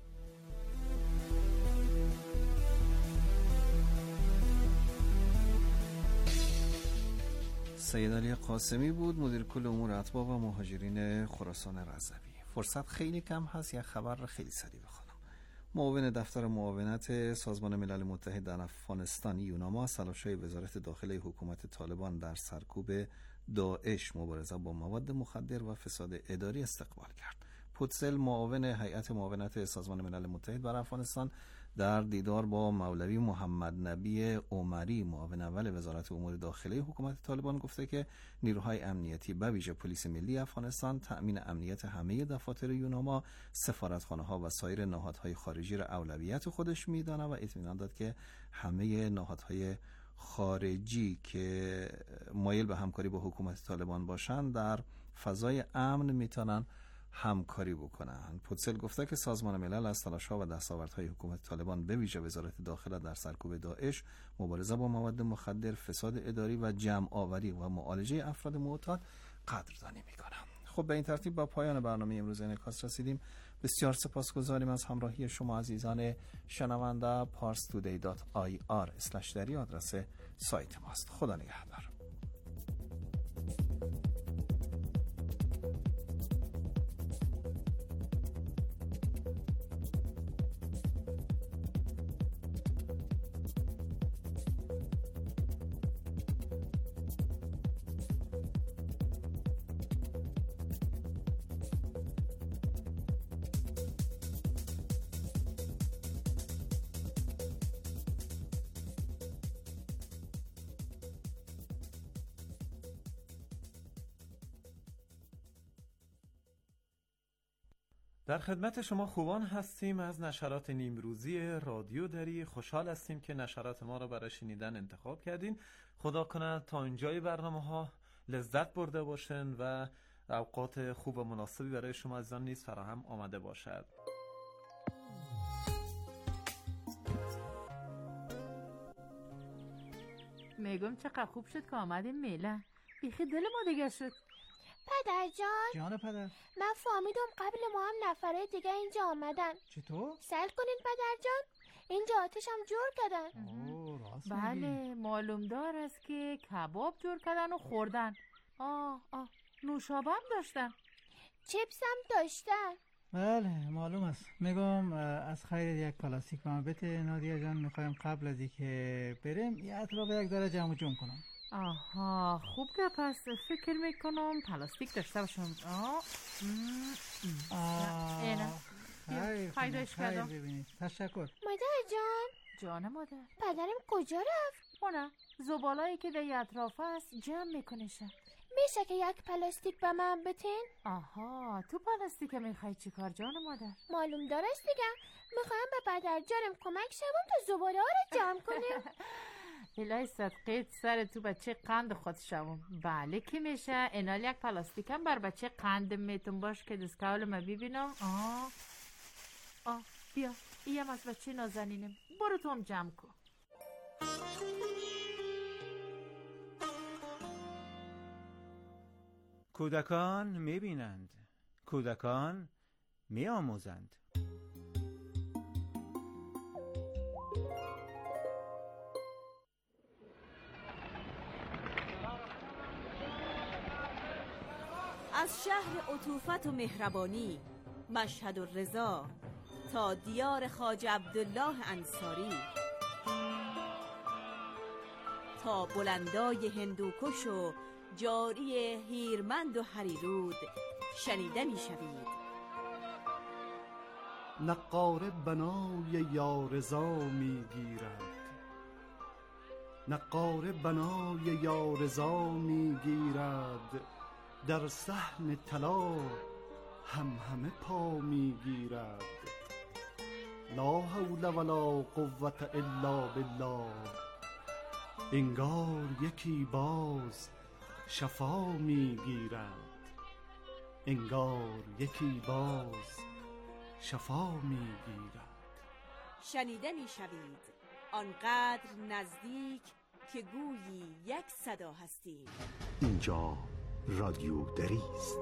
سید علی قاسمی بود، مدیر کل امور اتباع و مهاجرین خراسان رضوی. فرصت خیلی کم هست، یک خبر را خیلی سریع بخونم. معاون دفتر معاونت سازمان ملل متحد در افغانستان یوناما از تلاش‌های وزارت داخله حکومت طالبان در سرکوب داعش، مبارزه با مواد مخدر و فساد اداری استقبال کرد. پوتسل معاون هیئت معاونت سازمان ملل متحد بر افغانستان در دیدار با مولوی محمد نبی عمری معاون اول وزارت امور داخله حکومت طالبان گفته که نیروهای امنیتی به ویژه پلیس ملی افغانستان تأمین امنیت همه دفاتر یوناما، سفارتخانه‌ها و سایر نهادهای خارجی را اولویت خودش می‌داند و اطمینان داد که همه نهادهای خارجی که مایل به همکاری با حکومت طالبان باشند در فضای امن میتونن همکاری بکنن. پوتسل گفته که سازمان ملل از تلاش‌ها و دستاوردهای حکومت طالبان به ویژه وزارت داخله در سرکوب داعش، مبارزه با مواد مخدر، فساد اداری و جمع آوری و معالجه افراد معتاد قدردانی میکنم. خب به این ترتیب با پایان برنامه امروز انعکاس رسیدیم. بسیار سپاسگزاریم از همراهی شما عزیزان شنونده. پارس تودی دات آی آر اسلش دری آدرس سایت ماست. خدا نگهدار. در خدمت شما خوبان هستیم از نشرات نیمروزی رادیو دری. خوشحال هستیم که نشرات ما را برای شنیدن انتخاب کردین. خدا کنه تا اینجای برنامه ها لذت برده باشن و اوقات خوب و مناسبی برای شما عزیزان نیز فراهم آمده باشد. میگم چقدر خوب شد که آمدین میله. بیخی دل ما دیگه شد. پدر جان جان پدر، من فهمیدم قبل ما هم نفرای دیگه اینجا آمدن. چطور؟ سل کنین پدر جان، اینجا آتش هم جور کردن. اوه راست بله معلوم دار است که کباب جور کردن و خوردن. آه آه نوشابه هم داشتن، چیپس هم داشتن. بله معلوم است. میگم از خیر یک پلاستیک به من بده نادیا جان، میخوایم قبل از اینکه بریم یه اطراف یک ذره جمع جمع کنم. آها خوب که پس فکر میکنم پلاستیک داشته باشم. آه آه اینه خیر فایدهش خیر کردم. ببینید. تشکر مادر جان. جان مادر. پدرم کجا رفت؟ اونه زبالایی که در اطراف است جمع میکنشه. میشه که یک پلاستیک به من بتین؟ آها تو پلاستیک میخوای چی کار جان مادر؟ معلوم دارست دیگه، میخوایم به پدر جانم کمک شوم تا زباله ها رو جمع کنیم. الهی صدقیت سر تو بچه قند خود شوم. بله که میشه. اینال یک پلاستیکم بر بچه قند میتون باش که دستکول ما ببینم. آه آه بیا ایم از بچه نازنینم، برو تو هم جمع کن. کودکان میبینند، کودکان میآموزند. از شهر عطوفت و مهربانی مشهد و رضا تا دیار خواجه عبدالله انصاری، تا بلندای هندوکش و جاری هیرمند و هریرود شنیده می شوید. نقاره بنای یارضا می گیرد، نقاره بنای یارضا می گیرد، در صحن طلا هم همه پا می گیرد. لا حول ولا قوة الا بالله. انگار یکی باز شفا میگیرد، انگار یکی باز شفا میگیرد. شنیده میشوید آنقدر نزدیک که گویی یک صدا هستیم. اینجا رادیو دری است.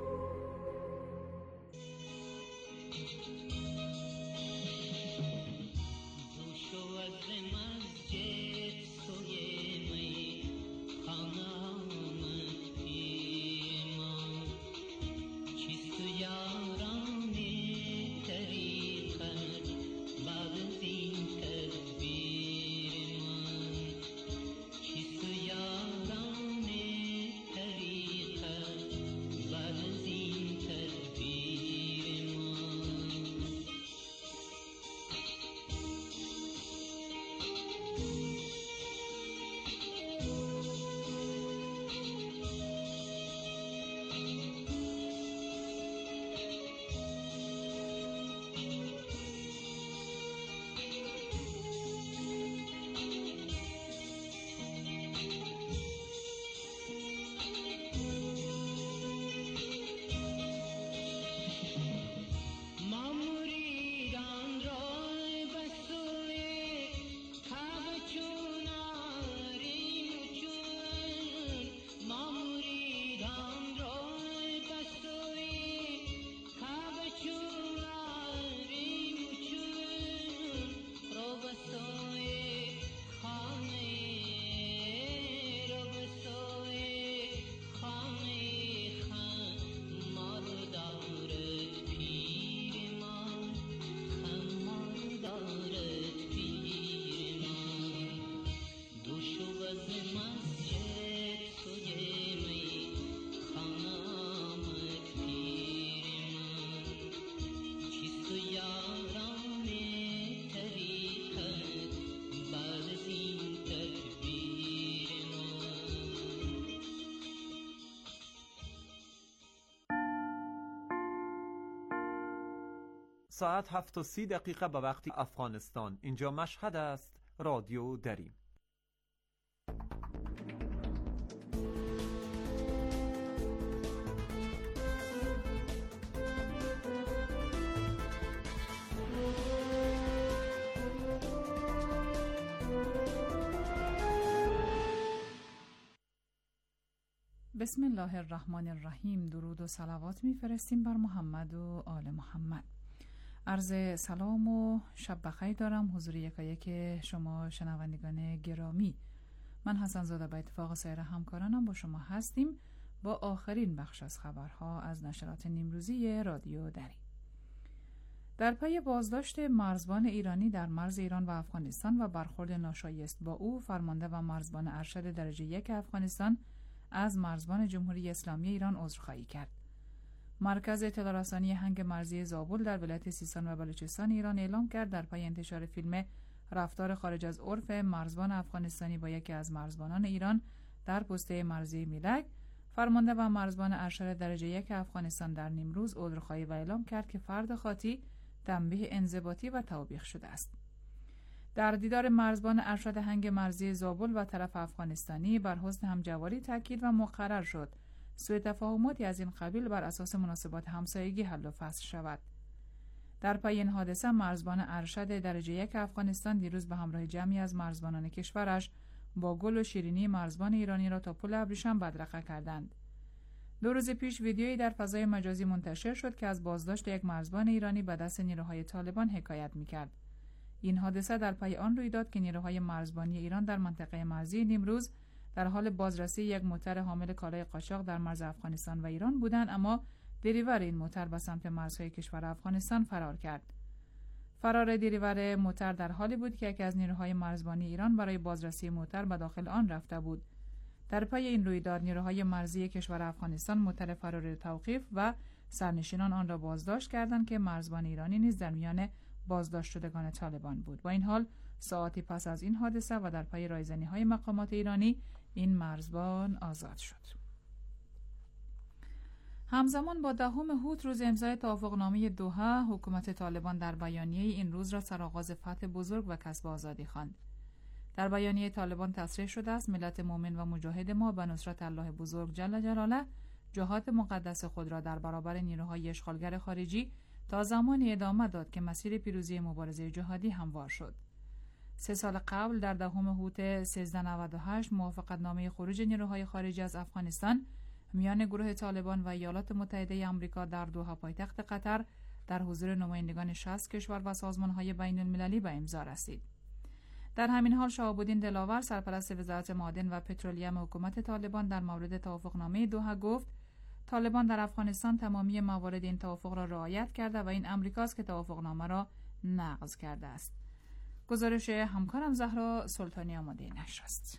ساعت هفت و سی دقیقه به وقت افغانستان. اینجا مشهد است. رادیو دری. بسم الله الرحمن الرحیم. درود و صلوات میفرستیم بر محمد و آل محمد. عرض سلام و شب بخیر دارم حضور یکایک شما شنوندگان گرامی. من حسن زاده به اتفاق سایر همکارانم با شما هستیم با آخرین بخش از خبرها از نشرات نیمروزی رادیو دری. در پی بازداشت مرزبان ایرانی در مرز ایران و افغانستان و برخورد ناشایست با او، فرمانده و مرزبان ارشد درجه یک افغانستان از مرزبان جمهوری اسلامی ایران عذرخواهی کرد. مرکز اطلاع رسانی هنگ مرزی زابل در ولایت سیستان و بلوچستان ایران اعلام کرد در پی انتشار فیلم رفتار خارج از عرف مرزبان افغانستانی با یکی از مرزبانان ایران در پسته مرزی میلک، فرمانده و مرزبان ارشد درجه یک افغانستان در نیمروز عذرخواهی و اعلام کرد که فرد خاطی تنبیه انضباطی و توبیخ شده است. در دیدار مرزبان ارشد هنگ مرزی زابل و طرف افغانستانی بر حسن همجواری تاکید و مقرر شد سوء تفاهماتی از این قبیل بر اساس مناسبات همسایگی حل و فصل شود. در پی این حادثه مرزبان ارشد درجه یک افغانستان دیروز به همراه جمعی از مرزبانان کشورش با گل و شیرینی مرزبان ایرانی را تا پل ابریشم بدرقه کردند. دو روز پیش ویدیویی در فضای مجازی منتشر شد که از بازداشت یک مرزبان ایرانی به دست نیروهای طالبان حکایت می‌کرد. این حادثه در پی آن روی داد که نیروهای مرزبانی ایران در منطقه مرزی نیمروز در حال بازرسی یک موتر حامل کالای قاچاق در مرز افغانستان و ایران بودند، اما دریور این موتر به سمت مرزهای کشور افغانستان فرار کرد. فرار دریور موتر در حالی بود که یکی از نیروهای مرزبانی ایران برای بازرسی موتر به داخل آن رفته بود. در پی این رویداد نیروهای مرزی کشور افغانستان موتر فراری را توقیف و سرنشینان آن را بازداشت کردند که مرزبان ایرانی نیز در میان بازداشت شدگان طالبان بود. با این حال ساعتی پس از این حادثه و در پی رایزنی‌های مقامات ایرانی این مرزبان آزاد شد. همزمان با دهم هوت روز امضای توافقنامه دوحه، حکومت طالبان در بیانیه این روز را سرآغاز فتح بزرگ و کسب آزادی خواند. در بیانیه طالبان تصریح شده است ملت مؤمن و مجاهد ما به نصرت الله بزرگ جل جلاله جهاد مقدس خود را در برابر نیروهای اشغالگر خارجی تا زمانی ادامه داد که مسیر پیروزی مبارزه جهادی هموار شد. سه سال قبل در دهم هوت سیزده نود و هشت موافقتنامه خروج نیروهای خارجی از افغانستان میان گروه طالبان و ایالات متحده آمریکا در دوحه پایتخت قطر در حضور نمایندگان شصت کشور و سازمان‌های بین المللی به امضا رسید. در همین حال شهاب الدین دلاور سرپرست وزارت معادن و پترولیم حکومت طالبان در مورد توافقنامه دوحه گفت طالبان در افغانستان تمامی موارد این توافق را رعایت کرده و این امریکاست که توافقنامه را نقض کرده است. گزارش همکارم زهرا سلطانی آماده نشر است.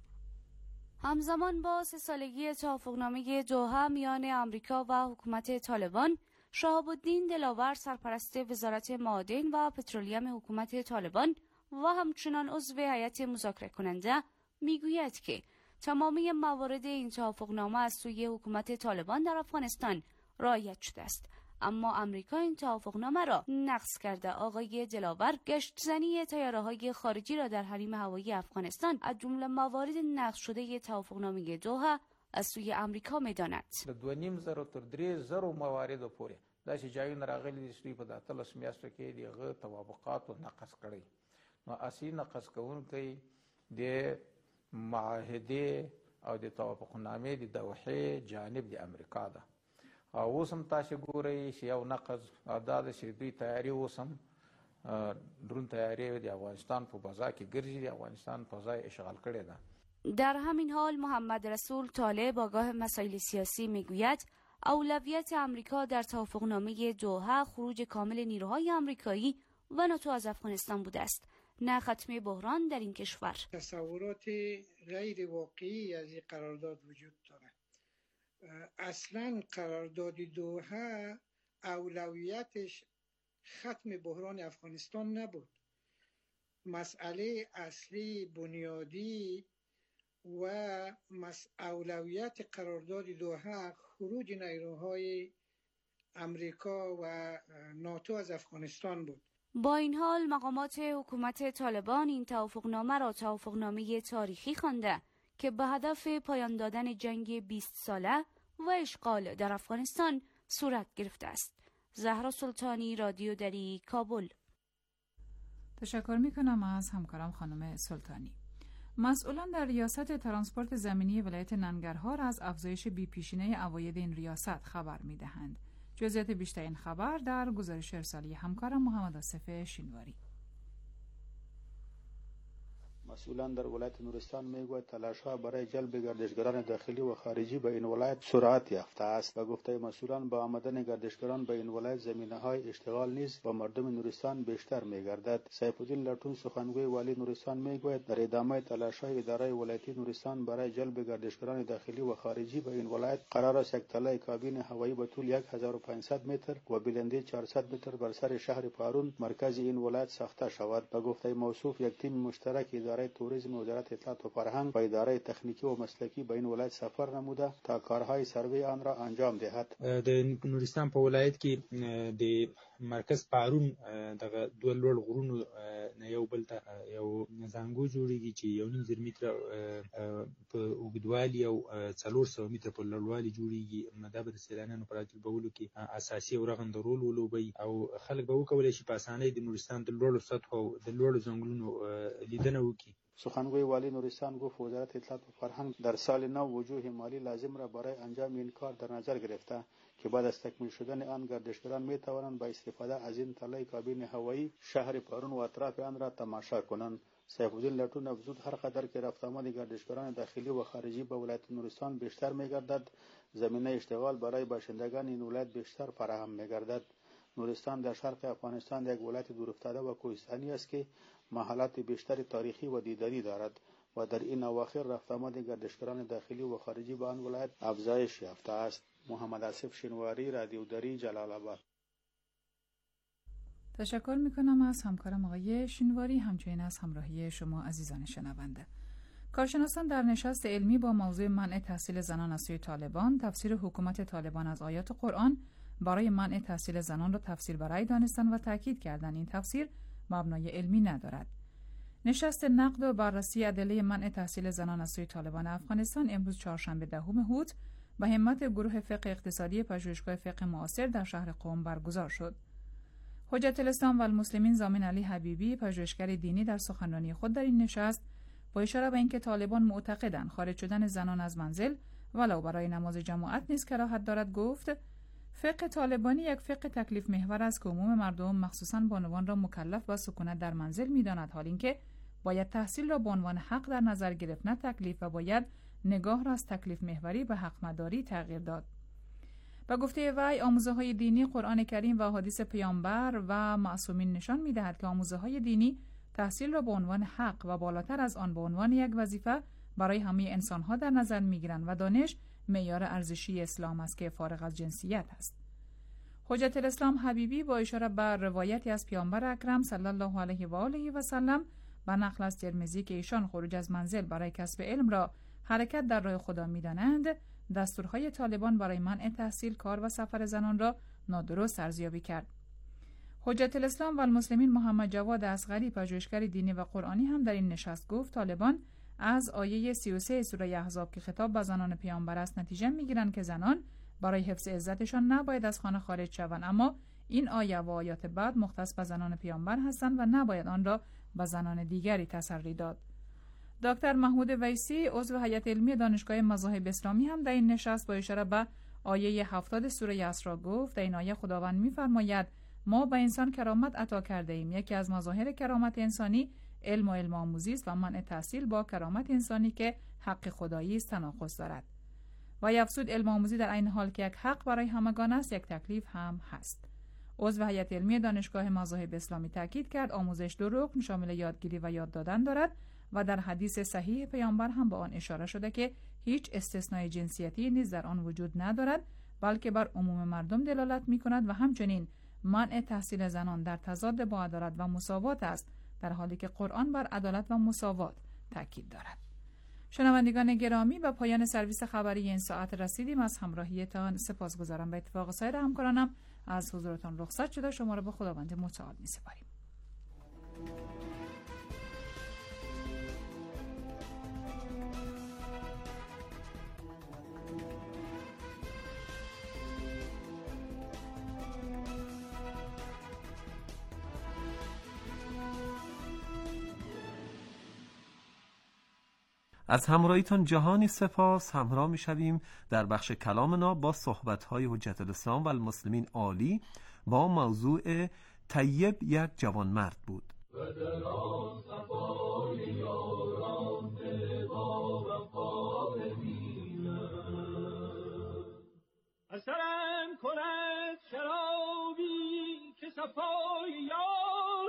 همزمان با سه سالگی توافقنامه دوحه میان آمریکا و حکومت طالبان، شهاب الدین دلاور سرپرست وزارت معادن و پترولیم حکومت طالبان و همچنان عضو هیئت مذاکره کننده میگوید که تمامی موارد این توافقنامه از سوی حکومت طالبان در افغانستان رعایت شده است، اما آمریکا این توافقنامه را نقض کرده. آقای دلاور گشت زنی طیاره‌های خارجی را در حریم هوایی افغانستان از جمله موارد نقض شده توافقنامه دوحه از سوی آمریکا می‌داند. دو نیم زره تر درې زره موارد پورې دا چې جایونه راغلي دي په اتلس میاشتو کې دغه توافقات نقض کړي، نو اصلي نقض کوونکی د معاهده او د توافقنامې د دوحه جانب د امریکا ده. اوس هم تاسو ګورئ چې یو نقض ادا د شریدي تیاری اوس هم درون تیاری د افغانستان په فضا کې ګرځي، د افغانستان فضای اشغال کړي ده. در همین حال محمد رسول طالب آگاه مسائل سیاسی میگوید اولویت آمریکا در توافقنامه دوحه خروج کامل نیروهای آمریکایی و ناتو از افغانستان بوده است، نه ختم بحران در این کشور. تصورات غیر واقعی از این قرارداد وجود دارد. اصلا قرارداد دوحه اولویتش ختم بحران افغانستان نبود. مسئله اصلی بنیادی و اولویت قرارداد دوحه خروج نیروهای امریکا و ناتو از افغانستان بود. با این حال مقامات حکومت طالبان این توافقنامه را توافقنامه تاریخی خوانده که به هدف پایان دادن جنگ بیست ساله و اشغال در افغانستان صورت گرفته است. زهرا سلطانی، رادیو دری، کابل. تشکر میکنم از همکارم خانم سلطانی. مسئولان در ریاست ترانسپورت زمینی ولایت ننگرهار از افزایش بی‌پیشینه عواید این ریاست خبر میدهند. جزئیات بیشتر این خبر در گزارش ارسالی همکارم محمد آصف شینواری. مسئولان در ولایت نورستان میگوید تلاش‌ها برای جلب گردشگران داخلی و خارجی به این ولایت سرعت یافته است و گفته مسئولان با آمدن گردشگران به این ولایت زمینه‌های اشتغال نیز با مردم نورستان بیشتر می‌گردد. سیف الدین لټون سخنگوی والی نورستان میگوید در ادامه تلاش‌های اداره ولایتی نورستان برای جلب گردشگران داخلی و خارجی به این ولایت قرار است یک تله کابین هوایی به طول یک هزار و پانصد متر و بلندی چهارصد متر بر سر شهر پارون مرکز این ولایت ساخته شود. و گفته موصوف یک تیم مشترک اداره توریسم وزارت اطلاعات و فرهنگ و اداره تکنیکی و مسلکی به این ولایت سفر نموده تا کارهای سروی آن را انجام دهد. د نورستان په ولایت کې د مرکز پارون دغه دوه لوړ غرونو نه یو بل ته یو زنګو جوړیږي چې یو نیم زر متره په اوږدوالي او څلور سوه متره په لوړوالي جوړیږي. دا به د سیلانیانو په راجلبولو کې اساسي او رغنده رول ولوبوي او خلک به وکولی شي په اسانۍ د نورستان د لوړو سطحو او د لوړو ځنګلونو لیدنه وکړي. سخنگوی والی نورستان گفت وزارت اطلاعات و فرهنگ در سال نو وجوه مالی لازم را برای انجام این کار در نظر گرفته که بعد از تکمیل شدن آن گردشگران می توانند با استفاده از این تله کابین هوایی شهر پارون و اطراف آن را تماشا کنند. سیف الدین لټون افزود هر قدر که رفت آمد گردشگران داخلی و خارجی به ولایت نورستان بیشتر می گردد زمینه اشتغال برای باشندگان این ولایت بیشتر فراهم می گردد. نورستان در شرق افغانستان یک ولایت دورافتاده و کوهستانی است که محلات بیشتر تاریخی و دیداری دارد و در این اواخر رفت آمد گردشگران داخلی و خارجی به آن ولایت افزایش یافته است. محمد آصف شینواری، رادیو دری، جلال آباد. تشکر میکنم از همکارم آقای شینواری، همچنین از همراهی شما عزیزان شنونده. کارشناسان در نشست علمی با موضوع منع تحصیل زنان از سوی طالبان، تفسیر حکومت طالبان از آیات قرآن برای منع تحصیل زنان را تفسیر برای دانستن و تاکید کردن این تفسیر مبنای علمی ندارد. نشست نقد و بررسی ادله منع تحصیل زنان از سوی طالبان افغانستان امروز چهارشنبه دهم هوت به همت گروه فقه اقتصادی پژوهشگاه فقه معاصر در شهر قم برگزار شد. حجت الاسلام و المسلمین ضامن علی حبیبی، پژوهشگر دینی، در سخنرانی خود در این نشست با اشاره به اینکه طالبان معتقدند خارج شدن زنان از منزل ولو برای نماز جماعت نیز کراهت دارد، گفت فقه طالبانی یک فقه تکلیف محور است که عموم مردم مخصوصاً بانوان را مکلف با سکونت در منزل می‌داند، حال اینکه باید تحصیل را به عنوان حق در نظر گرفت نه تکلیف، و باید نگاه را از تکلیف محوری به حق مداری تغییر داد. با گفته وی آموزه‌های دینی، قرآن کریم و احادیث پیامبر و معصومین نشان می‌دهد که آموزه‌های دینی تحصیل را به عنوان حق و بالاتر از آن به عنوان یک وظیفه برای همه انسان‌ها در نظر می‌گیرند و دانش معیار ارزشی اسلام است که فارغ از جنسیت است. حجت الاسلام حبیبی با اشاره بر روایتی از پیامبر اکرم صلی الله علیه و آله و سلم و نقل از ترمذی که ایشان خروج از منزل برای کسب علم را حرکت در راه خدا می‌دانند، دستورهای طالبان برای منع تحصیل، کار و سفر زنان را نادرست ارزیابی کرد. حجت الاسلام و المسلمین محمد جواد اصغری، پژوهشگر دینی و قرآنی، هم در این نشست گفت طالبان از آیه سی و سه سوره احزاب که خطاب به زنان پیامبر است نتیجه می‌گیرند که زنان برای حفظ عزتشان نباید از خانه خارج شوند، اما این آیه و آیات بعد مختص به زنان پیامبر هستند و نباید آن را به زنان دیگری تسری داد. دکتر محمود ویسی، عضو هیئت علمی دانشگاه مذاهب اسلامی، هم در این نشست با اشاره به آیه هفتاد سوره اسراء گفت در این آیه خداوند می‌فرماید ما به انسان کرامت عطا کرده ایم. یکی از مظاهر کرامت انسانی علم و علم آموزی است و منع تحصیل با کرامت انسانی که حق خدایی است تناقض دارد. و افزود علم آموزی در این حال که یک حق برای همگان است، یک تکلیف هم هست. عضو هیئت علمی دانشگاه مذاهب اسلامی تاکید کرد آموزش دو رکن شامل یادگیری و یاد دادن دارد و در حدیث صحیح پیامبر هم به آن اشاره شده که هیچ استثنای جنسیتی نیز در آن وجود ندارد، بلکه بر عموم مردم دلالت می‌کند و همچنین منع تحصیل زنان در تضاد با عدالت و مساوات است، در حالی که قرآن بر عدالت و مساوات تاکید دارد. شنوندگان گرامی، به پایان سرویس خبری این ساعت رسیدیم. از همراهیتان سپاسگزارم. به اتفاق سایر همکارانم از حضورتان رخصت شده شما را به خداوند متعال می‌سپاریم. از همراهیتان جهانی سپاس. همراه می شویم در بخش کلامنا با صحبت‌های حجت الاسلام و المسلمین عالی با موضوع طیب یک جوانمرد بود. اثرم کند شرابی که صفای یار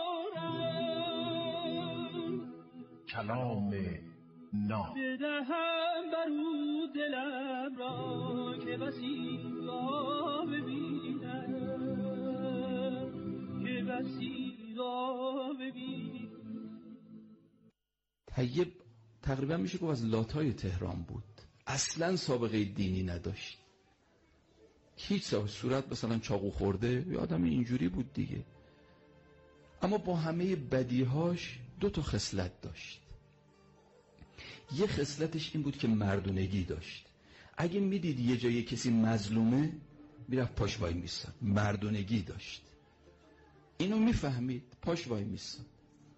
دارم، کلام نا بدهم برو دلم را که بسی را ببینم، که بسی را ببینم. طیب تقریبا میشه گفت از لاتای تهران بود، اصلا سابقه دینی نداشت، هیچ سابقه، صورت مثلا چاقو خورده، یه آدم اینجوری بود دیگه، اما با همه بدیهاش دو تا خصلت داشت. یه خصلتش این بود که مردونگی داشت. اگه میدید یه جایی کسی مظلومه میرفت پاش وای میستاد، مردونگی داشت، اینو میفهمید، پاش وای میستاد.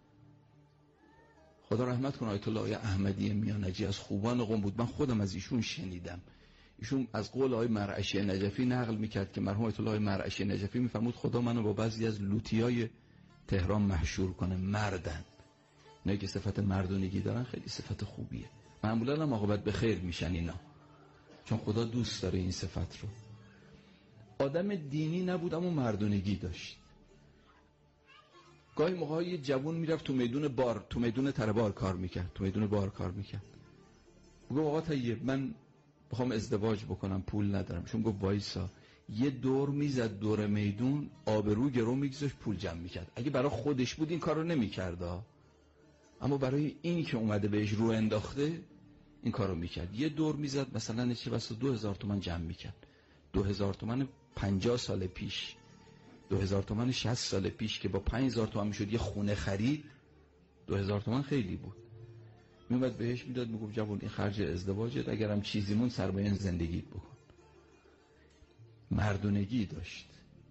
خدا رحمت کنه آیت الله احمدی میانجی از خوبان قم بود، من خودم از ایشون شنیدم. ایشون از قول آقای مرعشی نجفی نقل میکرد که مرحوم آیت الله مرعشی نجفی میفرمود خدا منو با بعضی از لوتیای تهران محشور کنه، مردن، اینایی که صفت مردونگی دارن خیلی صفت خوبیه، معمولا هم عاقبت به خیر میشن اینا، چون خدا دوست داره این صفت رو. آدم دینی نبود اما مردونگی داشت. گاهی موقع یه جوون میرفت تو میدون بار، تو میدون تربار کار میکرد، تو میدون بار کار میکرد، گفت آقا طیب من بخوام ازدواج بکنم پول ندارم. چون گفت وایسا، یه دور میزد دور میدون، آبرو گرو میگذاشت، پول جمع میکرد. اگه برای خودش بود این کارو نمیکرد، اما برای این که اومده بهش رو انداخته این کارو میکرد. یه دور میزد مثلا چه بسا دو هزار تومن جمع میکرد. دو هزار تومن پنجاه سال پیش، دو هزار تومن شصت سال پیش که با پنج هزار تومن میشد یه خونه خرید، دو هزار تومن خیلی بود. میومد بهش میداد، میگفت جوان این خرج ازدواجت، اگرم چیزیمون سرمایه زندگیت بکن. مردونگی داشت.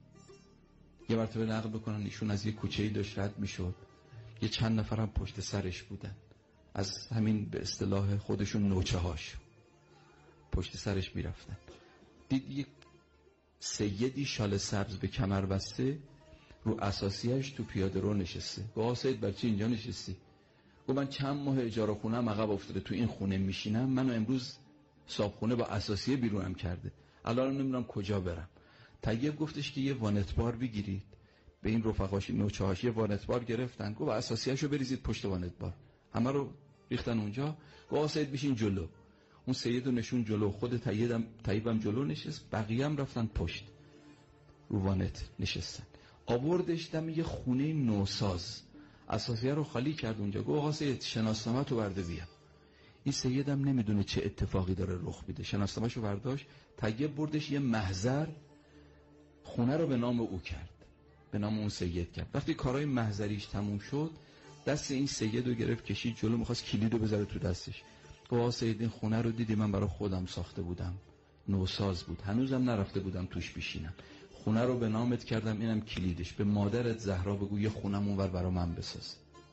یه مرتبه نقل بکنن ایشون از یه کوچه‌ای داشت رد میشد، یه چند نفرم پشت سرش بودن، از همین به اصطلاح خودشون نوچه هاش پشت سرش میرفتن. دید یک سیدی شال سبز به کمر بسته رو اساسیش تو پیاده رو نشسته. گفت سید بچه اینجا نشستی؟ گفت من چند ماه اجاره خونم عقب افتاده، تو این خونه میشینم، منو امروز صاحب با اساسیه بیرونم کرده، الان نمیدونم کجا برم. طیب گفتش که یه وانت بار بگیرید، به این رفقاش نوچه هاش یه وانت بار گرفتن، گفت اساسیه‌شو بریزید پشت وانت بار، همه رو ریختن اونجا. گفت سید بشین جلو. اون سید رو نشون جلو، خود طیبم طیبم جلو نشست، بقیه هم رفتن پشت رو وانت نشستن. آوردش دم یه خونه نوساز، اساسیه رو خالی کرد اونجا. گفت آقا سید شناسنامه‌تو برده بیا. این سیدم نمیدونه چه اتفاقی داره رخ میده، شناسنامه‌شو برداشت، طیب بردش یه محضر، خونه رو به نام او کرد، به نام اون سید کرد. وقتی کارهای محضریش تموم شد، دست این سید رو گرفت کشید جلو، میخواست کلید رو بذاره تو دستش. گفت سید این خونه رو دیدی من برای خودم ساخته بودم، نوساز بود، هنوزم نرفته بودم توش بشینم، خونه رو به نامت کردم، اینم کلیدش، به مادرت زهرا بگو یه خونم اونور برای من بساز.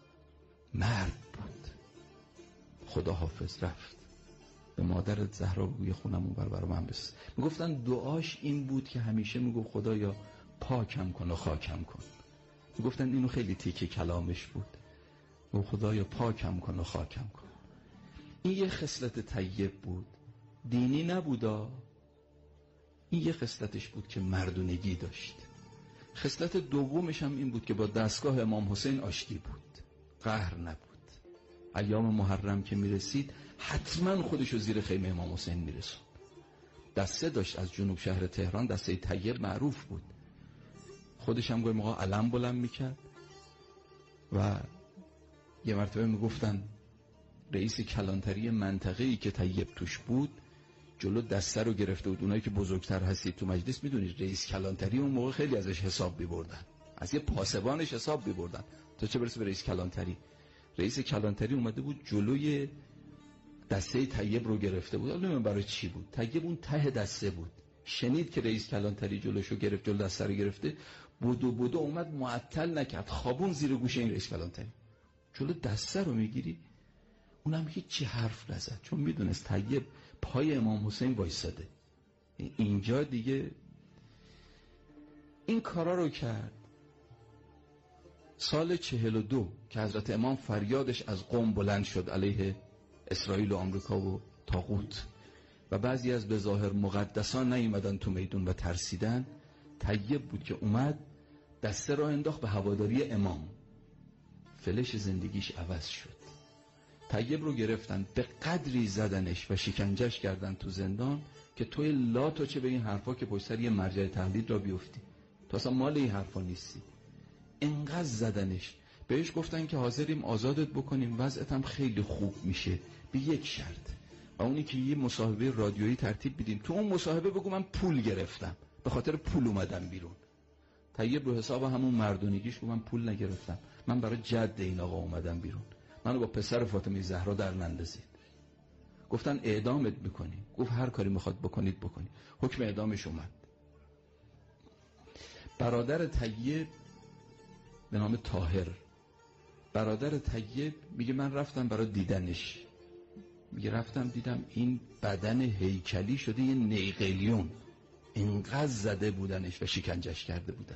مرد بود. خدا حافظ رفت. به مادرت زهرا بگو یه خونم اونور برای من بساز. میگفتن دعاش این بود که همیشه میگفت خدایا پاکم کن و خاکم کن. میگفتن اینو خیلی تیکه کلامش بود، میگفت خدایا پاکم کن و خاکم کن. این یه خصلت طیب بود، دینی نبودا، این یه خصلتش بود که مردونگی داشت. خصلت دومش هم این بود که با دستگاه امام حسین آشتی بود، قهر نبود. ایام محرم که میرسید حتما خودشو زیر خیمه امام حسین میرسون. دسته داشت از جنوب شهر تهران، دسته طیب معروف بود، خودش هم گوی موقع علم بلند میکرد و یه مرتبه میگفتن رئیس کلانتری منطقه‌ای که طیب توش بود جلو دسته رو گرفته بود. اونایی که بزرگتر هستید تو مجلس میدونید رئیس کلانتری اون موقع خیلی ازش حساب می‌بردن، از یه پاسبانش حساب می‌بردن، تا چه برسه به رئیس کلانتری. رئیس کلانتری اومده بود جلوی دسته طیب رو گرفته بود، حالا من برای چی بود؟ طیب اون ته دسته بود، شنید که رئیس کلانتری جلوشو گرفت، جلو دسته رو گرفته، بودو بودو اومد، معطل نکرد، خوابون زیر گوش این رئیس کلانتری. جلو دسته رو میگیری؟ اونم هیچی حرف نزد، چون میدونست طیب پای امام حسین وایساده. اینجا دیگه این کارا رو کرد. سال چهل و دو که حضرت امام فریادش از قوم بلند شد علیه اسرائیل و آمریکا و طاغوت و بعضی از به ظاهر مقدسان نیومدن تو میدون و ترسیدن، طیب بود که اومد دسته را انداخت به هواداری امام. فلش زندگیش عوض شد. طیب رو گرفتن به قدری زدنش و شکنجش کردن تو زندان که توی لا تا چه به این حرفا که پشت سر یه مرجع تقلید را بیفتی، تو اصلا مال این حرفا نیستی. انقدر زدنش، بهش گفتن که حاضریم آزادت بکنیم، وضعت هم خیلی خوب میشه به یک شرط، و اونی که یه مصاحبه رادیویی ترتیب بدیم، تو اون مصاحبه بگو من پول گرفتم، به خاطر پول اومدم بیرون. طیب رو حساب همون مردونگیش گفت من پول نگرفتم، من برای جد این آقا اومدم بیرون، منو با پسر فاطمه زهرا در نندازید. گفتن اعدامت میکنیم، گفت هر کاری میخواد بکنید بکنید. حکم اعدامش اومد. برادر طیب به نام طاهر، برادر طیب میگه من رفتم برای دیدنش، میگه رفتم دیدم این بدن هیکلی شده یه نیقلیون، اینقدر زده بودنش و شکنجش کرده بودن.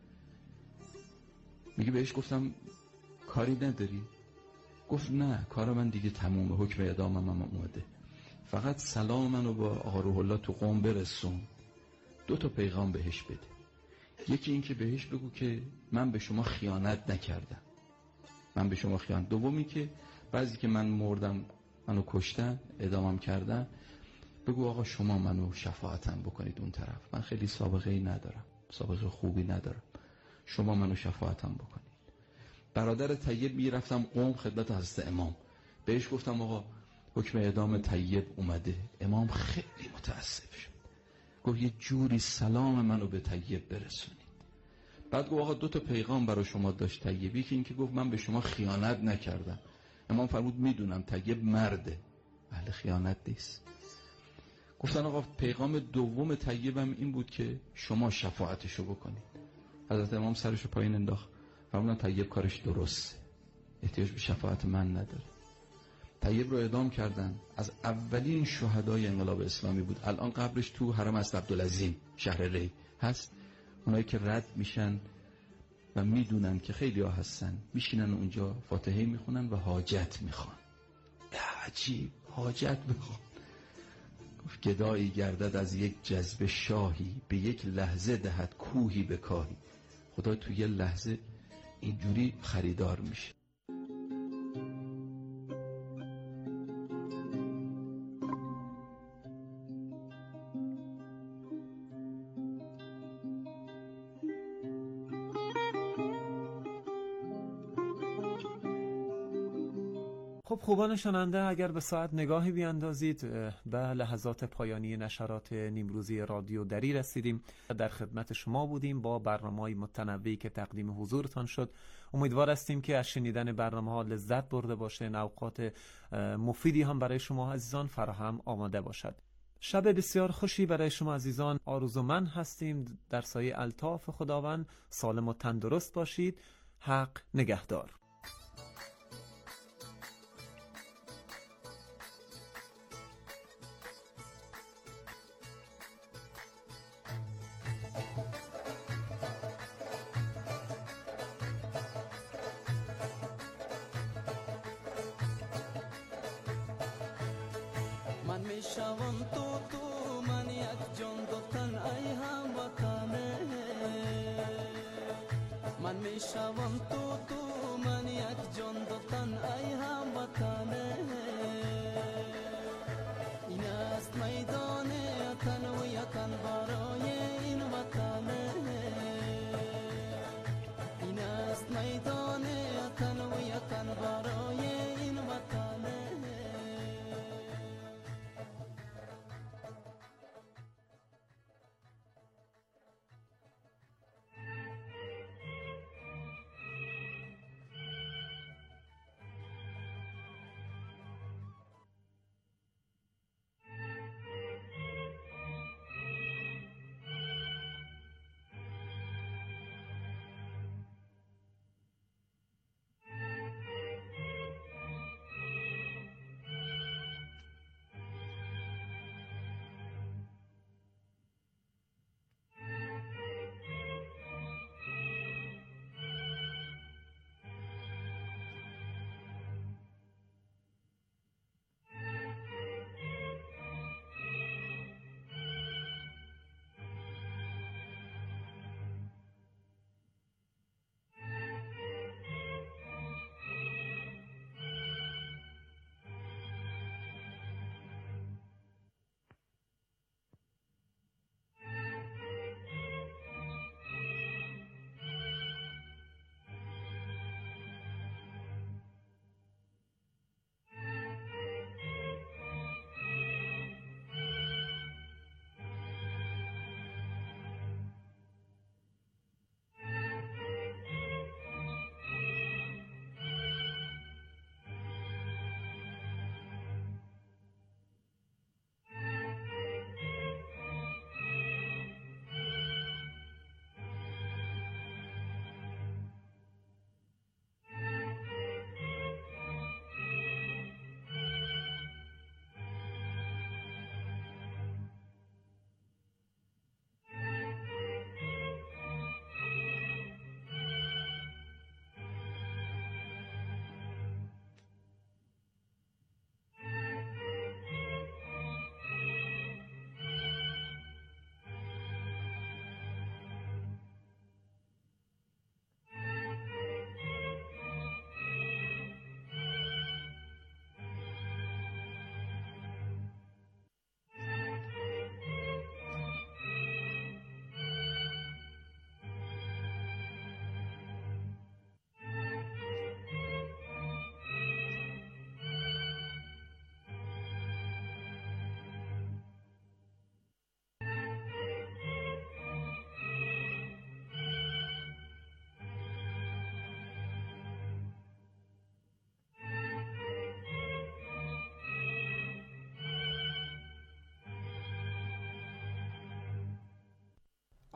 میگه بهش گفتم کاری نداری؟ گفت نه کار من دیگه تمومه، حکم اعدامم هم اومده، فقط سلام منو با آقا روح الله تو قوم برسون، دو تا پیغام بهش بده. یکی این که بهش بگو که من به شما خیانت نکردم، من به شما خیانت. دومی که بعضی که من مردم منو کشتن اعدامم کردن، بگو آقا شما منو شفاعتم بکنید اون طرف، من خیلی سابقه ای ندارم، سابقه خوبی ندارم، شما منو شفاعتم بکنید. برادر طیب میرفتم قم خدمت حضرت امام، بهش گفتم آقا حکم اعدام طیب اومده. امام خیلی متاسف شد، گفت یه جوری سلام منو به طیب برسونید. بعد گفت آقا دو تا پیغام برای شما داشت طیبی، که این که گفت من به شما خیانت نکردم. امام فرمود میدونم طیب مرده. بله خیانت نیست. گفتن آقا پیغام دوم طیبم این بود که شما شفاعتشو بکنید. حضرت امام سرشو پایین انداخت، فرمودن طیب کارش درسته، احتیاج به شفاعت من نداره. طیب رو اعدام کردن. از اولین شهدای انقلاب اسلامی بود. الان قبرش تو حرم است عبدالعظیم شهر ری هست. اونایی که رد میشن و میدونن که خیلی ها هستن، میشینن اونجا فاتحه میخونن و حاجت میخوان. عجیب، حاجت میخوان. گفت گدایی گردد از یک جذبه شاهی، به یک لحظه دهد کوهی به کاهی. خدا تو یه لحظه اینجوری خریدار میشه. خب خوبان شنونده، اگر به ساعت نگاهی بیاندازید به لحظات پایانی نشرات نیمروزی رادیو دری رسیدیم. در خدمت شما بودیم با برنامه‌های متنوعی که تقدیم حضورتان شد. امیدوار هستیم که از شنیدن برنامه‌ها لذت برده باشین، اوقات مفیدی هم برای شما عزیزان فراهم آماده باشد. شب بسیار خوشی برای شما عزیزان آرزومند هستیم. در سایه الطاف خداوند سالم و تندرست باشید. حق نگهدار. من میشوم تو تو من یک جان دوتن ای هم وطنه. من میشوم تو تو من یک جان دوتن ای هم وطنه. این است میدان وطن و یتن برای این وطنه. این است میدان وطن و یتن برای این وطنه.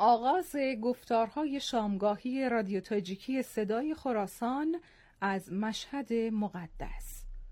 آغاز گفتارهای شامگاهی رادیو تاجیکی صدای خراسان از مشهد مقدس.